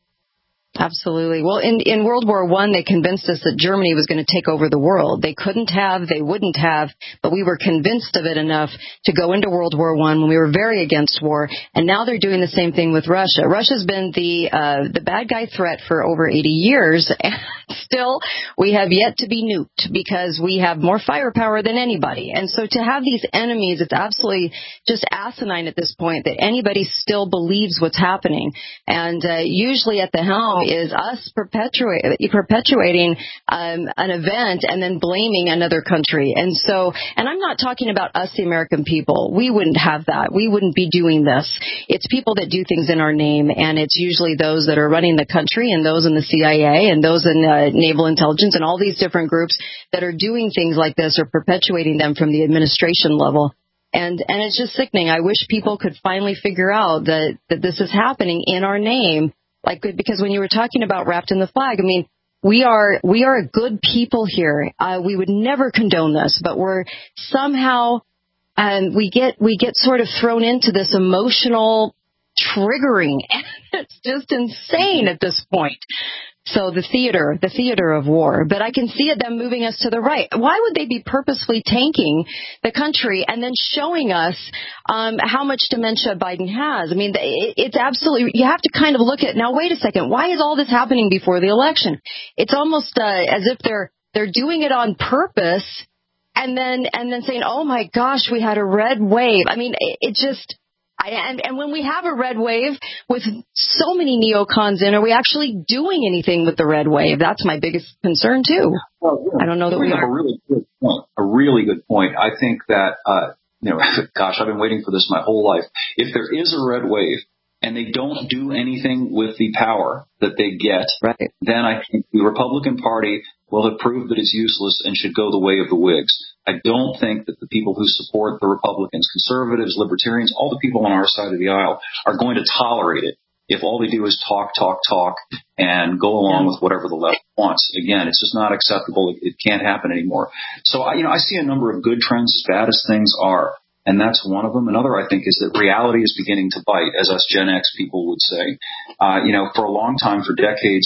Absolutely. Well, in, in World War One, they convinced us that Germany was going to take over the world. They couldn't have, they wouldn't have, but we were convinced of it enough to go into World War One when we were very against war. And now they're doing the same thing with Russia. Russia's been the uh, the bad guy threat for over eighty years, and still we have yet to be nuked because we have more firepower than anybody. And so to have these enemies, it's absolutely just asinine at this point that anybody still believes what's happening. And uh, usually at the helm is us perpetuate, perpetuating um, an event and then blaming another country. And so, and I'm not talking about us, the American people. We wouldn't have that. We wouldn't be doing this. It's people that do things in our name, and it's usually those that are running the country and those in the C I A and those in uh, naval intelligence and all these different groups that are doing things like this or perpetuating them from the administration level. And, and it's just sickening. I wish people could finally figure out that, that this is happening in our name. Like, because when you were talking about wrapped in the flag, I mean, we are, we are good people here. Uh, we would never condone this, but we're somehow, um, we get, we get sort of thrown into this emotional triggering. It's just insane at this point. So the theater, the theater of war. But I can see it them moving us to the right. Why would they be purposefully tanking the country and then showing us um, how much dementia Biden has? I mean, it, it's absolutely, you have to kind of look at, now wait a second, why is all this happening before the election? It's almost uh, as if they're they're doing it on purpose and then and then saying, oh my gosh, we had a red wave. I mean, it, it just... I, and, and when we have a red wave with so many neocons in, are we actually doing anything with the red wave? That's my biggest concern, too. Well, yeah, I don't know that we have are. A really good point. A really good point. I think that, uh, you know, gosh, I've been waiting for this my whole life. If there is a red wave and they don't do anything with the power that they get, right. then I think the Republican Party will have proved that it's useless and should go the way of the Whigs. I don't think that the people who support the Republicans, conservatives, libertarians, all the people on our side of the aisle are going to tolerate it if all they do is talk, talk, talk and go along with whatever the left wants. Again, it's just not acceptable. It, it can't happen anymore. So, I, you know, I see a number of good trends, as bad as things are, and that's one of them. Another, I think, is that reality is beginning to bite, as us Gen X people would say. Uh, you know, for a long time, for decades,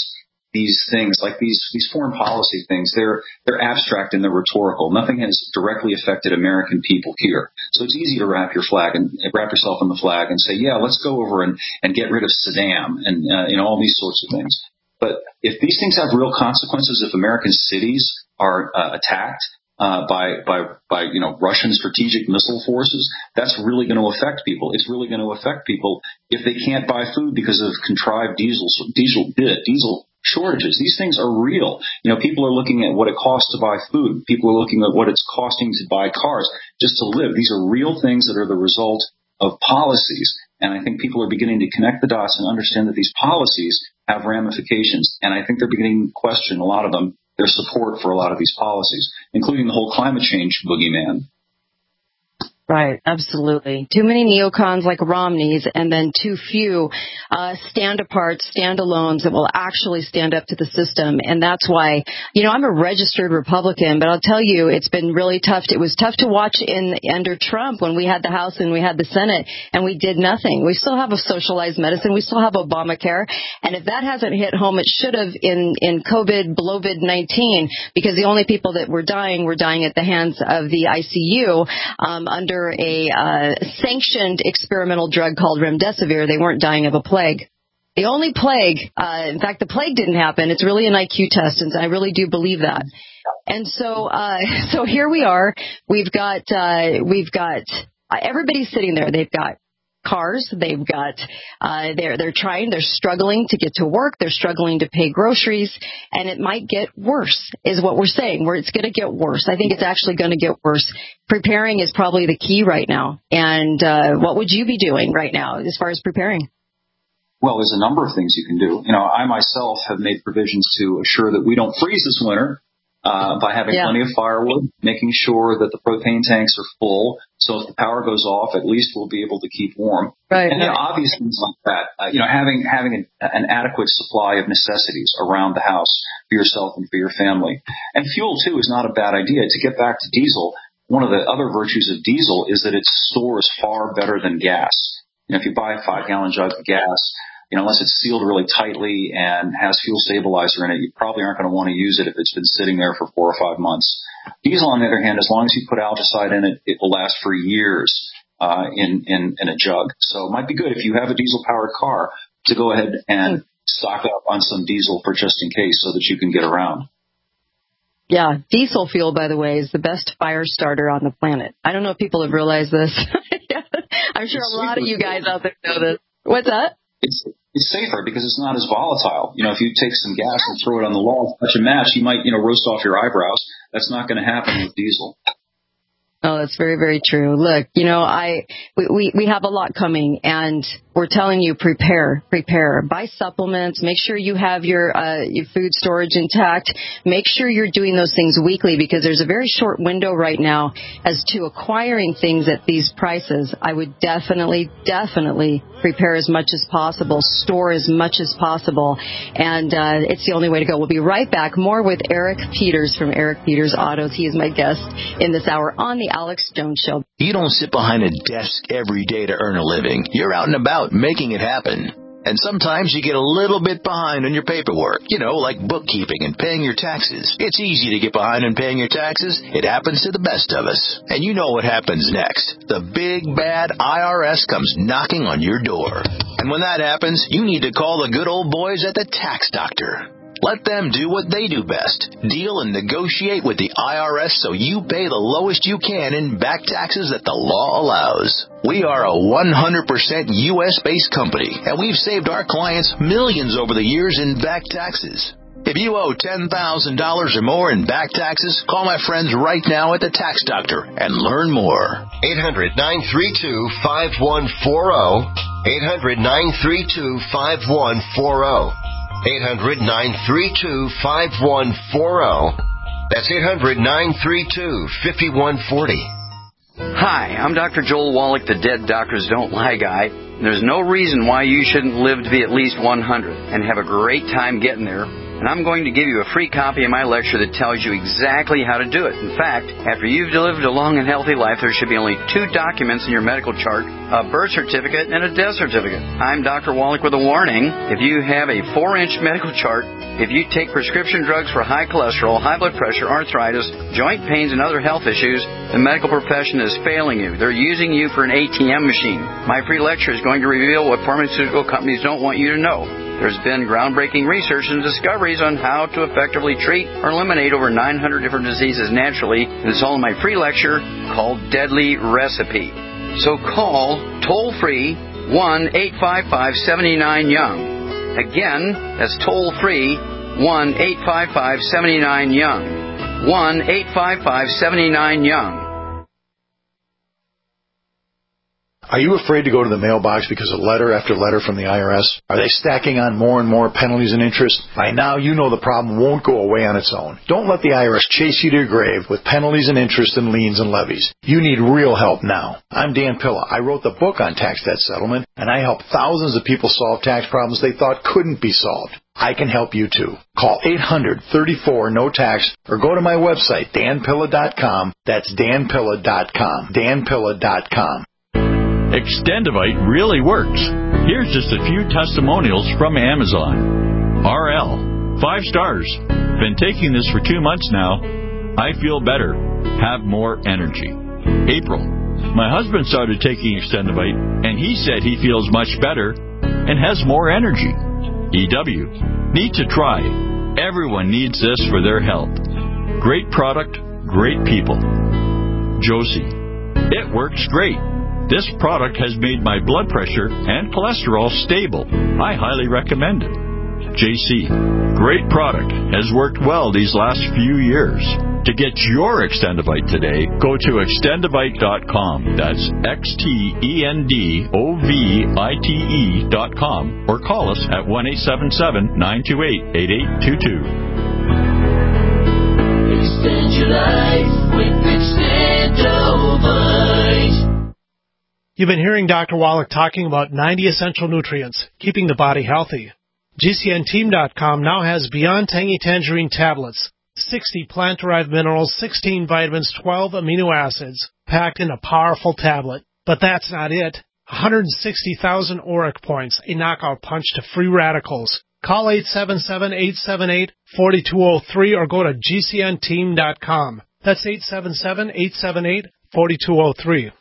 these things, like these these foreign policy things, they're they're abstract and they're rhetorical. Nothing has directly affected American people here. So it's easy to wrap your flag and wrap yourself in the flag and say, yeah, let's go over and, and get rid of Saddam and uh, you know all these sorts of things. But if these things have real consequences, if American cities are uh, attacked uh, by by by you know Russian strategic missile forces, that's really going to affect people. It's really going to affect people if they can't buy food because of contrived diesel diesel diesel. shortages. These things are real. You know, people are looking at what it costs to buy food. People are looking at what it's costing to buy cars just to live. These are real things that are the result of policies. And I think people are beginning to connect the dots and understand that these policies have ramifications. And I think they're beginning to question, a lot of them, their support for a lot of these policies, including the whole climate change boogeyman. Right, absolutely. Too many neocons like Romney's, and then too few uh, stand-apart, stand-alones that will actually stand up to the system. And that's why, you know, I'm a registered Republican, but I'll tell you, it's been really tough. It was tough to watch in under Trump when we had the House and we had the Senate, and we did nothing. We still have a socialized medicine. We still have Obamacare. And if that hasn't hit home, it should have in, in COVID, blovid nineteen, because the only people that were dying were dying at the hands of the I C U um, under a uh, sanctioned experimental drug called remdesivir. They weren't dying of a plague. The only plague, uh, in fact, the plague didn't happen. It's really an I Q test, and I really do believe that. And so, uh, so here we are. We've got, uh, we've got uh, everybody's sitting there. They've got cars. They've got, uh, they're, they're trying, they're struggling to get to work. They're struggling to pay groceries, and it might get worse is what we're saying, where it's going to get worse. I think it's actually going to get worse. Preparing is probably the key right now. And, uh, what would you be doing right now as far as preparing? Well, there's a number of things you can do. You know, I myself have made provisions to assure that we don't freeze this winter. Uh, by having yeah. plenty of firewood, making sure that the propane tanks are full. So if the power goes off, at least we'll be able to keep warm. Right. And you know, obvious things like that. Uh, you know, having having an, an adequate supply of necessities around the house for yourself and for your family. And fuel too is not a bad idea. To get back to diesel, one of the other virtues of diesel is that it stores far better than gas. You know, if you buy a five gallon jug of gas, you know, unless it's sealed really tightly and has fuel stabilizer in it, you probably aren't going to want to use it if it's been sitting there for four or five months. Diesel, on the other hand, as long as you put algicide in it, it will last for years uh, in, in, in a jug. So it might be good if you have a diesel-powered car to go ahead and stock up on some diesel for just in case so that you can get around. Yeah, diesel fuel, by the way, is the best fire starter on the planet. I don't know if people have realized this. I'm sure it's a lot of you guys safer. out there know this. What's that? It's it's safer because it's not as volatile. You know, if you take some gas and throw it on the wall, touch a match, you might, you know, roast off your eyebrows. That's not going to happen with diesel. Oh, that's very, very true. Look, you know, I we, we, we have a lot coming, and we're telling you prepare, prepare. Buy supplements. Make sure you have your uh, your food storage intact. Make sure you're doing those things weekly, because there's a very short window right now as to acquiring things at these prices. I would definitely, definitely prepare as much as possible, store as much as possible, and uh, it's the only way to go. We'll be right back. More with Eric Peters from Eric Peters Autos. He is my guest in this hour on the Alex Jones Show. You don't sit behind a desk every day to earn a living. You're out and about making it happen. And sometimes you get a little bit behind on your paperwork, you know, like bookkeeping and paying your taxes. It's easy to get behind on paying your taxes. It happens to the best of us. And you know what happens next. The big, bad I R S comes knocking on your door. And when that happens, you need to call the good old boys at the Tax Doctor. Let them do what they do best. Deal and negotiate with the I R S so you pay the lowest you can in back taxes that the law allows. We are a one hundred percent U S-based company, and we've saved our clients millions over the years in back taxes. If you owe ten thousand dollars or more in back taxes, call my friends right now at the Tax Doctor and learn more. eight hundred, nine three two, five one four zero. eight hundred, nine three two, five one four zero. eight hundred, nine three two, five one four zero. That's eight hundred, nine three two, five one four zero. Hi, I'm Doctor Joel Wallach, the Dead Doctors Don't Lie guy. There's no reason why you shouldn't live to be at least one hundred and have a great time getting there. and I'm going to give you a free copy of my lecture that tells you exactly how to do it. In fact, after you've lived a long and healthy life, there should be only two documents in your medical chart, a birth certificate and a death certificate. I'm Doctor Wallach with a warning. If you have a four-inch medical chart, if you take prescription drugs for high cholesterol, high blood pressure, arthritis, joint pains, and other health issues, the medical profession is failing you. They're using you for an A T M machine. My free lecture is going to reveal what pharmaceutical companies don't want you to know. There's been groundbreaking research and discoveries on how to effectively treat or eliminate over nine hundred different diseases naturally, and it's all in my free lecture called Deadly Recipe. So call toll-free one eight five five, seven nine, young. Again, that's toll-free one eight five five, seven nine, young. one eight five five, seven nine, young. Are you afraid to go to the mailbox because of letter after letter from the I R S? Are they stacking on more and more penalties and interest? By now, you know the problem won't go away on its own. Don't let the I R S chase you to your grave with penalties and interest and liens and levies. You need real help now. I'm Dan Pilla. I wrote the book on tax debt settlement, and I help thousands of people solve tax problems they thought couldn't be solved. I can help you too. Call eight hundred, thirty-four, no tax or go to my website, dan pilla dot com. That's dan pilla dot com. dan pilla dot com. Extendivite really works. Here's just a few testimonials from Amazon. R L, five stars. Been taking this for two months now. I feel better. Have more energy. April, my husband started taking Extendivite, and he said he feels much better and has more energy. E W, need to try. Everyone needs this for their health. Great product, great people. Josie, it works great. This product has made my blood pressure and cholesterol stable. I highly recommend it. J C, great product. Has worked well these last few years. To get your Extendivite today, go to extendivite dot com. That's X T E N D O V I T E dot com or call us at one eight seven seven, nine two eight, eight eight two two. Extend your life with Extendivite. You've been hearing Doctor Wallach talking about ninety essential nutrients, keeping the body healthy. G C N team dot com now has Beyond Tangy Tangerine tablets, sixty plant-derived minerals, sixteen vitamins, twelve amino acids, packed in a powerful tablet. But that's not it. one hundred sixty thousand auric points, a knockout punch to free radicals. Call eight seven seven, eight seven eight, four two zero three or go to G C N team dot com. That's eight seven seven, eight seven eight, four two zero three.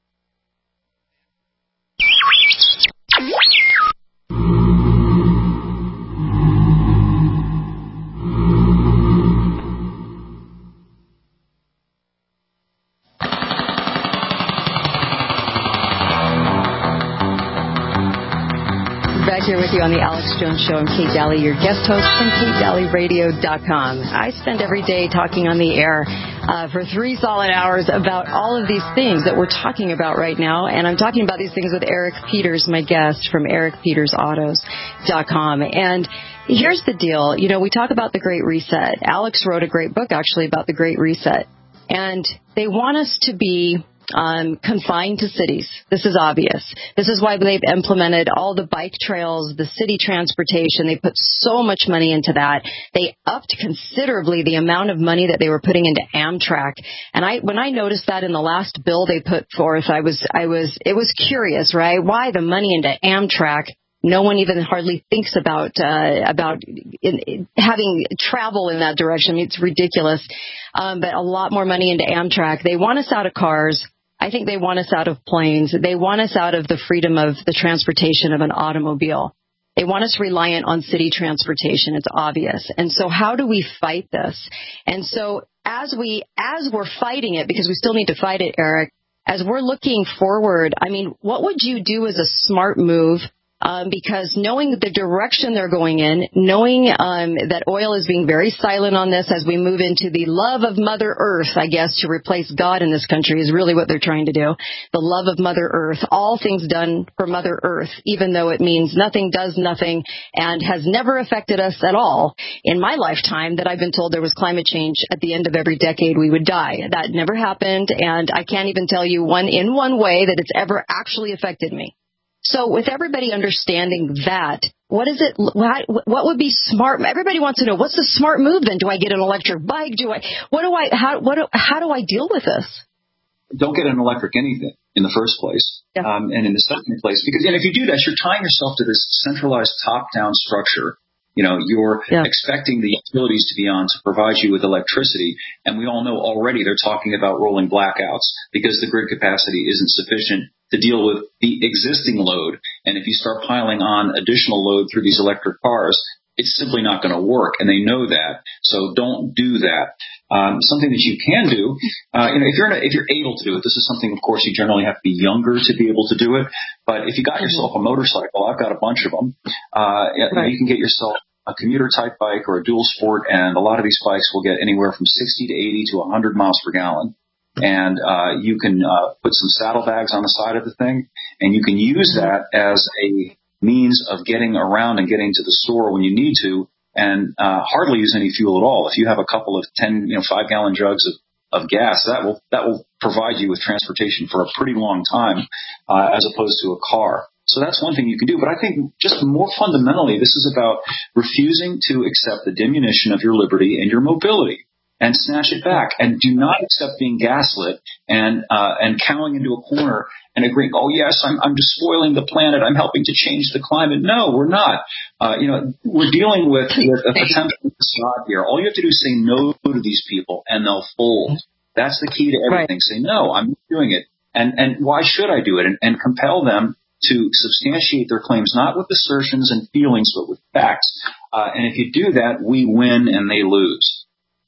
Back here with you on the Alex Jones Show. I'm Kate Daly, your guest host from kate daly radio dot com. I spend every day talking on the air uh, for three solid hours about all of these things that we're talking about right now, and I'm talking about these things with Eric Peters, my guest from eric peters autos dot com. And here's the deal. You know, we talk about the Great Reset. Alex wrote a great book, actually, about the Great Reset. And they want us to be Um, confined to cities. This is obvious. This is why they've implemented all the bike trails, the city transportation. They put so much money into that. They upped considerably the amount of money that they were putting into Amtrak. And I, when I noticed that in the last bill they put forth, I was, I was, it was curious, right? Why the money into Amtrak? No one even hardly thinks about uh, about in, in having travel in that direction. I mean, it's ridiculous. Um, but a lot more money into Amtrak. They want us out of cars. I think they want us out of planes. They want us out of the freedom of the transportation of an automobile. They want us reliant on city transportation. It's obvious. And so how do we fight this? And so as we, as we're fighting it, because we still need to fight it, Eric, as we're looking forward, I mean, what would you do as a smart move? Um, because knowing the direction they're going in, knowing um, that oil is being very silent on this as we move into the love of Mother Earth, I guess, to replace God in this country is really what they're trying to do. The love of Mother Earth, all things done for Mother Earth, even though it means nothing does nothing and has never affected us at all. In my lifetime that I've been told there was climate change at the end of every decade we would die. That never happened, and I can't even tell you one in one way that it's ever actually affected me. So with everybody understanding that, What is it? What would be smart? Everybody wants to know, what's the smart move then? Do I get an electric bike? Do I, what do I, how, what, do, how do I deal with this? Don't get an electric anything in the first place. Yeah. Um, and in the second place, because you know, if you do that, you're tying yourself to this centralized top-down structure. You know, you're yeah. expecting the utilities to be on to provide you with electricity. And we all know already they're talking about rolling blackouts because the grid capacity isn't sufficient to deal with the existing load. And if you start piling on additional load through these electric cars, it's simply not going to work. And they know that. So don't do that. Um, something that you can do, uh, you know, if you're in a, if you're able to do it, this is something, of course, you generally have to be younger to be able to do it. But if you got yourself a motorcycle, I've got a bunch of them, uh, right. you can get yourself a commuter type bike or a dual sport. And a lot of these bikes will get anywhere from sixty to eighty to one hundred miles per gallon. And, uh, you can, uh, put some saddlebags on the side of the thing, and you can use that as a means of getting around and getting to the store when you need to, and uh, hardly use any fuel at all. If you have a couple of ten, you know, five gallon jugs of, of gas, that will that will provide you with transportation for a pretty long time, uh, as opposed to a car. So that's one thing you can do. But I think just more fundamentally, this is about refusing to accept the diminution of your liberty and your mobility, and snatch it back, and do not accept being gaslit and uh, and cowering into a corner and agreeing, oh yes, I'm I'm just spoiling the planet, I'm helping to change the climate. No, we're not. Uh, you know, we're dealing with, with a potential facade here. All you have to do is say no to these people, and they'll fold. That's the key to everything. Right. Say no, I'm not doing it, and and why should I do it? And, and compel them to substantiate their claims, not with assertions and feelings, but with facts. Uh, and if you do that, we win and they lose.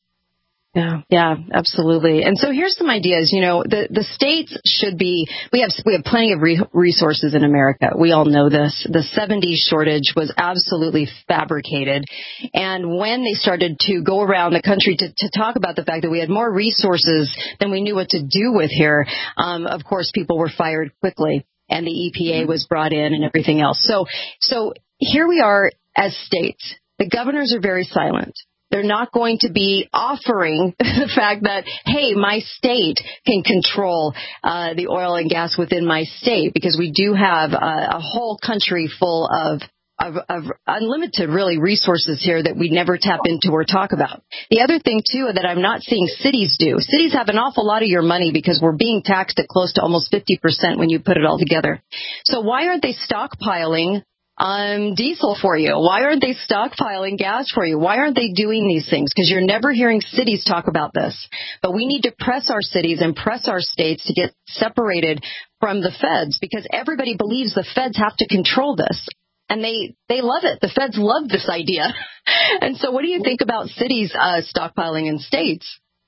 Yeah, yeah, absolutely. And so here's some ideas. You know, the, the states should be, we have, we have plenty of re- resources in America. We all know this. The seventies shortage was absolutely fabricated. And when they started to go around the country to, to talk about the fact that we had more resources than we knew what to do with here, um, of course, people were fired quickly, and the E P A was brought in and everything else. So, so here we are as states. The governors are very silent. They're not going to be offering the fact that, hey, my state can control uh, the oil and gas within my state, because we do have a, a whole country full of, of, of unlimited, really, resources here that we never tap into or talk about. The other thing, too, that I'm not seeing cities do, cities have an awful lot of your money because we're being taxed at close to almost fifty percent when you put it all together. So why aren't they stockpiling Um, diesel for you? Why aren't they stockpiling gas for you? Why aren't they doing these things? Because you're never hearing cities talk about this. But we need to press our cities and press our states to get separated from the feds, because everybody believes the feds have to control this. And they, they love it. The feds love this idea. And so what do you think about cities uh, stockpiling in states?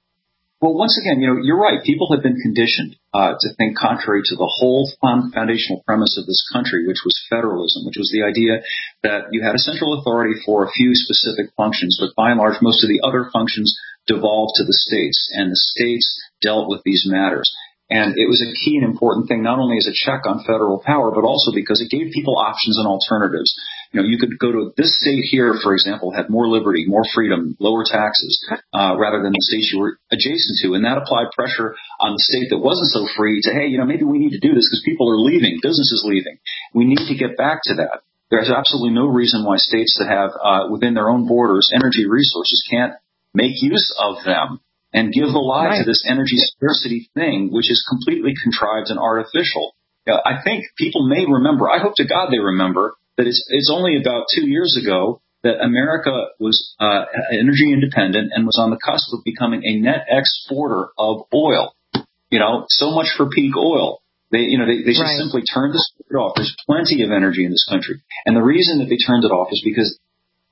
Well, once again, you know, you're right. People have been conditioned uh, to think contrary to the whole foundational premise of this country, which was federalism, which was the idea that you had a central authority for a few specific functions, but by and large, most of the other functions devolved to the states, and the states dealt with these matters. And it was a key and important thing, not only as a check on federal power, but also because it gave people options and alternatives. You know, you could go to this state here, for example, had more liberty, more freedom, lower taxes, uh, rather than the states you were adjacent to. And that applied pressure on the state that wasn't so free to, hey, you know, maybe we need to do this because people are leaving, business is leaving. We need to get back to that. There's absolutely no reason why states that have, uh, within their own borders, energy resources can't make use of them and give the lie right. to this energy scarcity thing, which is completely contrived and artificial. You know, I think people may remember, I hope to God they remember, that it's, it's only about two years ago that America was uh, energy independent and was on the cusp of becoming a net exporter of oil. You know, so much for peak oil. They, you know, they, they just right. simply turned the spigot off. There's plenty of energy in this country. And the reason that they turned it off is because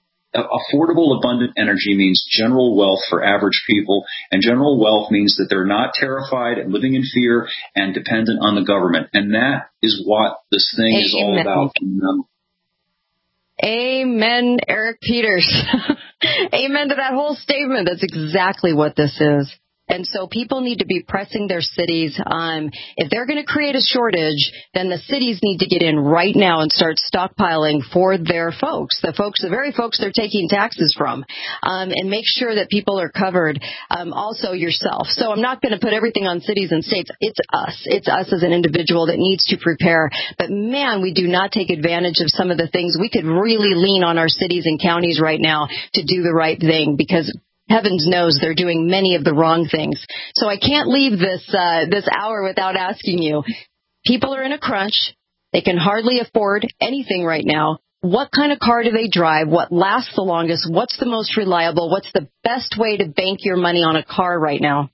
affordable, abundant energy means general wealth for average people, and general wealth means that they're not terrified and living in fear and dependent on the government. And that is what this thing Amen. Is all about. Amen, Eric Peters. Amen to that whole statement. That's exactly what this is. And so people need to be pressing their cities. Um, if they're going to create a shortage, then the cities need to get in right now and start stockpiling for their folks, the folks, the very folks they're taking taxes from, um, and make sure that people are covered. Um, also yourself. So I'm not going to put everything on cities and states. It's us. It's us as an individual that needs to prepare. But man, we do not take advantage of some of the things. We could really lean on our cities and counties right now to do the right thing, because heavens knows they're doing many of the wrong things. So I can't leave this uh, this hour without asking you. People are in a crunch. They can hardly afford anything right now. What kind of car do they drive? What lasts the longest? What's the most reliable? What's the best way to bank your money on a car right now?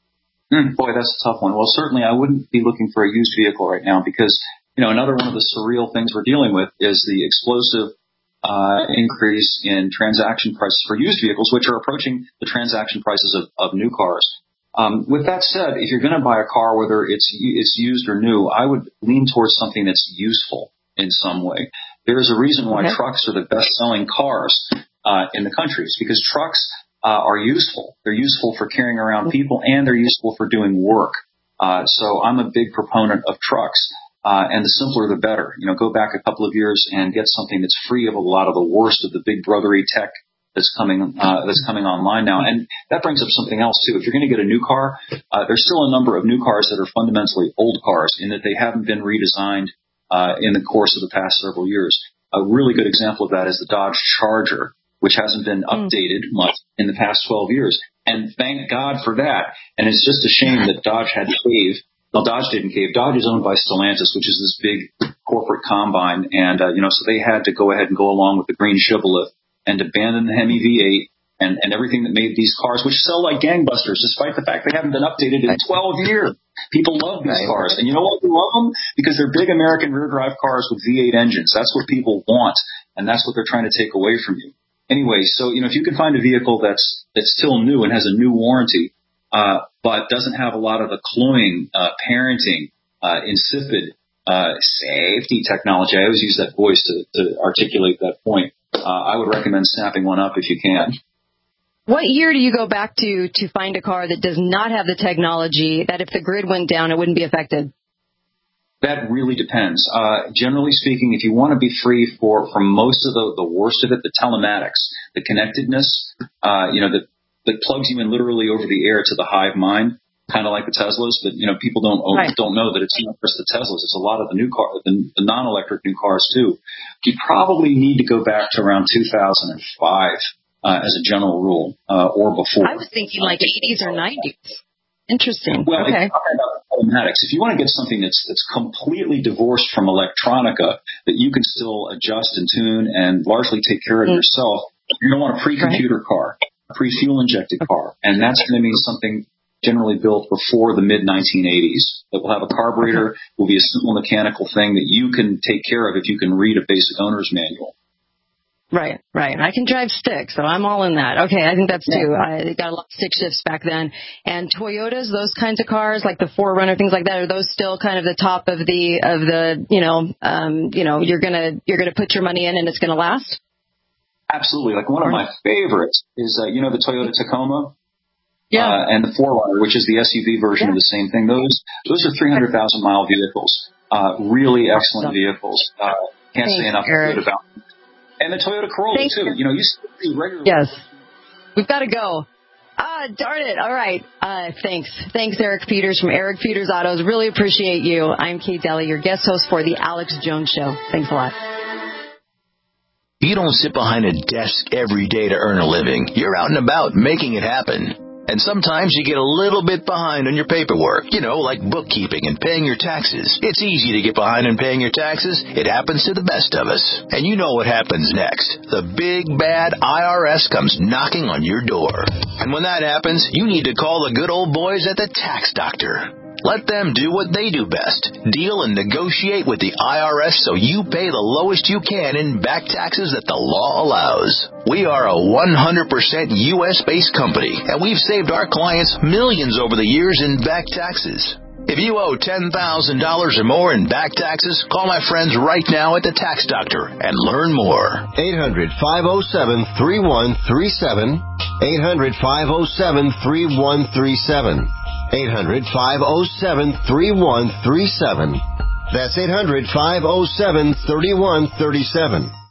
Mm, boy, that's a tough one. Well, certainly I wouldn't be looking for a used vehicle right now because, you know, another one of the surreal things we're dealing with is the explosive Uh, increase in transaction prices for used vehicles, which are approaching the transaction prices of, of new cars. Um, with that said, if you're going to buy a car, whether it's it's used or new, I would lean towards something that's useful in some way. There is a reason why okay. trucks are the best-selling cars uh, in the country. It's because trucks uh, are useful. They're useful for carrying around people, and they're useful for doing work. Uh, so I'm a big proponent of trucks. Uh, and the simpler the better. You know, go back a couple of years and get something that's free of a lot of the worst of the big brothery tech that's coming uh, that's coming online now. And that brings up something else too. If you're going to get a new car, uh, there's still a number of new cars that are fundamentally old cars in that they haven't been redesigned uh, in the course of the past several years. A really good example of that is the Dodge Charger, which hasn't been updated much in the past twelve years. And thank God for that. And it's just a shame that Dodge had to cave. Well, Dodge didn't cave. Dodge is owned by Stellantis, which is this big corporate combine. And, uh, you know, so they had to go ahead and go along with the green shibboleth and abandon the Hemi V eight and, and everything that made these cars, which sell like gangbusters, despite the fact they haven't been updated in twelve years. People love these cars. And you know what? They love them because they're big American rear-drive cars with V eight engines. That's what people want, and that's what they're trying to take away from you. Anyway, so, you know, if you can find a vehicle that's that's still new and has a new warranty, Uh, but doesn't have a lot of the cloying, uh, parenting, uh, insipid, uh, safety technology. I always use that voice to, to articulate that point. Uh, I would recommend snapping one up if you can. What year do you go back to to find a car that does not have the technology that if the grid went down, it wouldn't be affected? That really depends. Uh, generally speaking, if you want to be free for, from most of the, the worst of it, the telematics, the connectedness, uh, you know, the, that plugs you in literally over the air to the hive mind, kind of like the Teslas. But, you know, people don't right. don't know that it's not just the Teslas. It's a lot of the new car, the, the non-electric new cars, too. You probably need to go back to around two thousand five uh, as a general rule uh, or before. I was thinking like eighties or nineties. Interesting. Well, okay. If you want to get something that's that's completely divorced from electronica that you can still adjust and tune and largely take care of mm. yourself, you're going to want a pre-computer right. car. Pre-fuel injected car, and that's going to be something generally built before the mid nineteen eighties. That will have a carburetor, will be a simple mechanical thing that you can take care of if you can read a basic owner's manual. Right, right. I can drive stick, so I'm all in that. Okay, I think that's too. I got a lot of stick shifts back then. And Toyotas, those kinds of cars, like the four runner, things like that, are those still kind of the top of the of the you know um, you know you're gonna you're gonna put your money in and it's gonna last? Absolutely. Like one of my favorites is, uh, you know, the Toyota Tacoma? Yeah. Uh, and the four runner, which is the S U V version yeah. of the same thing. Those those are three hundred thousand mile vehicles. Uh, really excellent awesome. vehicles. Uh, can't Thanks, say enough good about them. And the Toyota Corolla, Thanks, too. You know, you see regularly. Yes. We've got to go. Ah, darn it. All right. Uh, thanks. Thanks, Eric Peters from Eric Peters Autos. Really appreciate you. I'm Kate Daly, your guest host for The Alex Jones Show. Thanks a lot. You don't sit behind a desk every day to earn a living. You're out and about making it happen. And sometimes you get a little bit behind on your paperwork, you know, like bookkeeping and paying your taxes. It's easy to get behind on paying your taxes. It happens to the best of us. And you know what happens next. The big, bad I R S comes knocking on your door. And when that happens, you need to call the good old boys at the Tax Doctor. Let them do what they do best. Deal and negotiate with the I R S so you pay the lowest you can in back taxes that the law allows. We are a one hundred percent U S-based company, and we've saved our clients millions over the years in back taxes. If you owe ten thousand dollars or more in back taxes, call my friends right now at the Tax Doctor and learn more. eight hundred, five oh seven, three one three seven. eight hundred, five oh seven, three one three seven. eight hundred, five oh seven, three one three seven. That's eight hundred, five oh seven, three one three seven.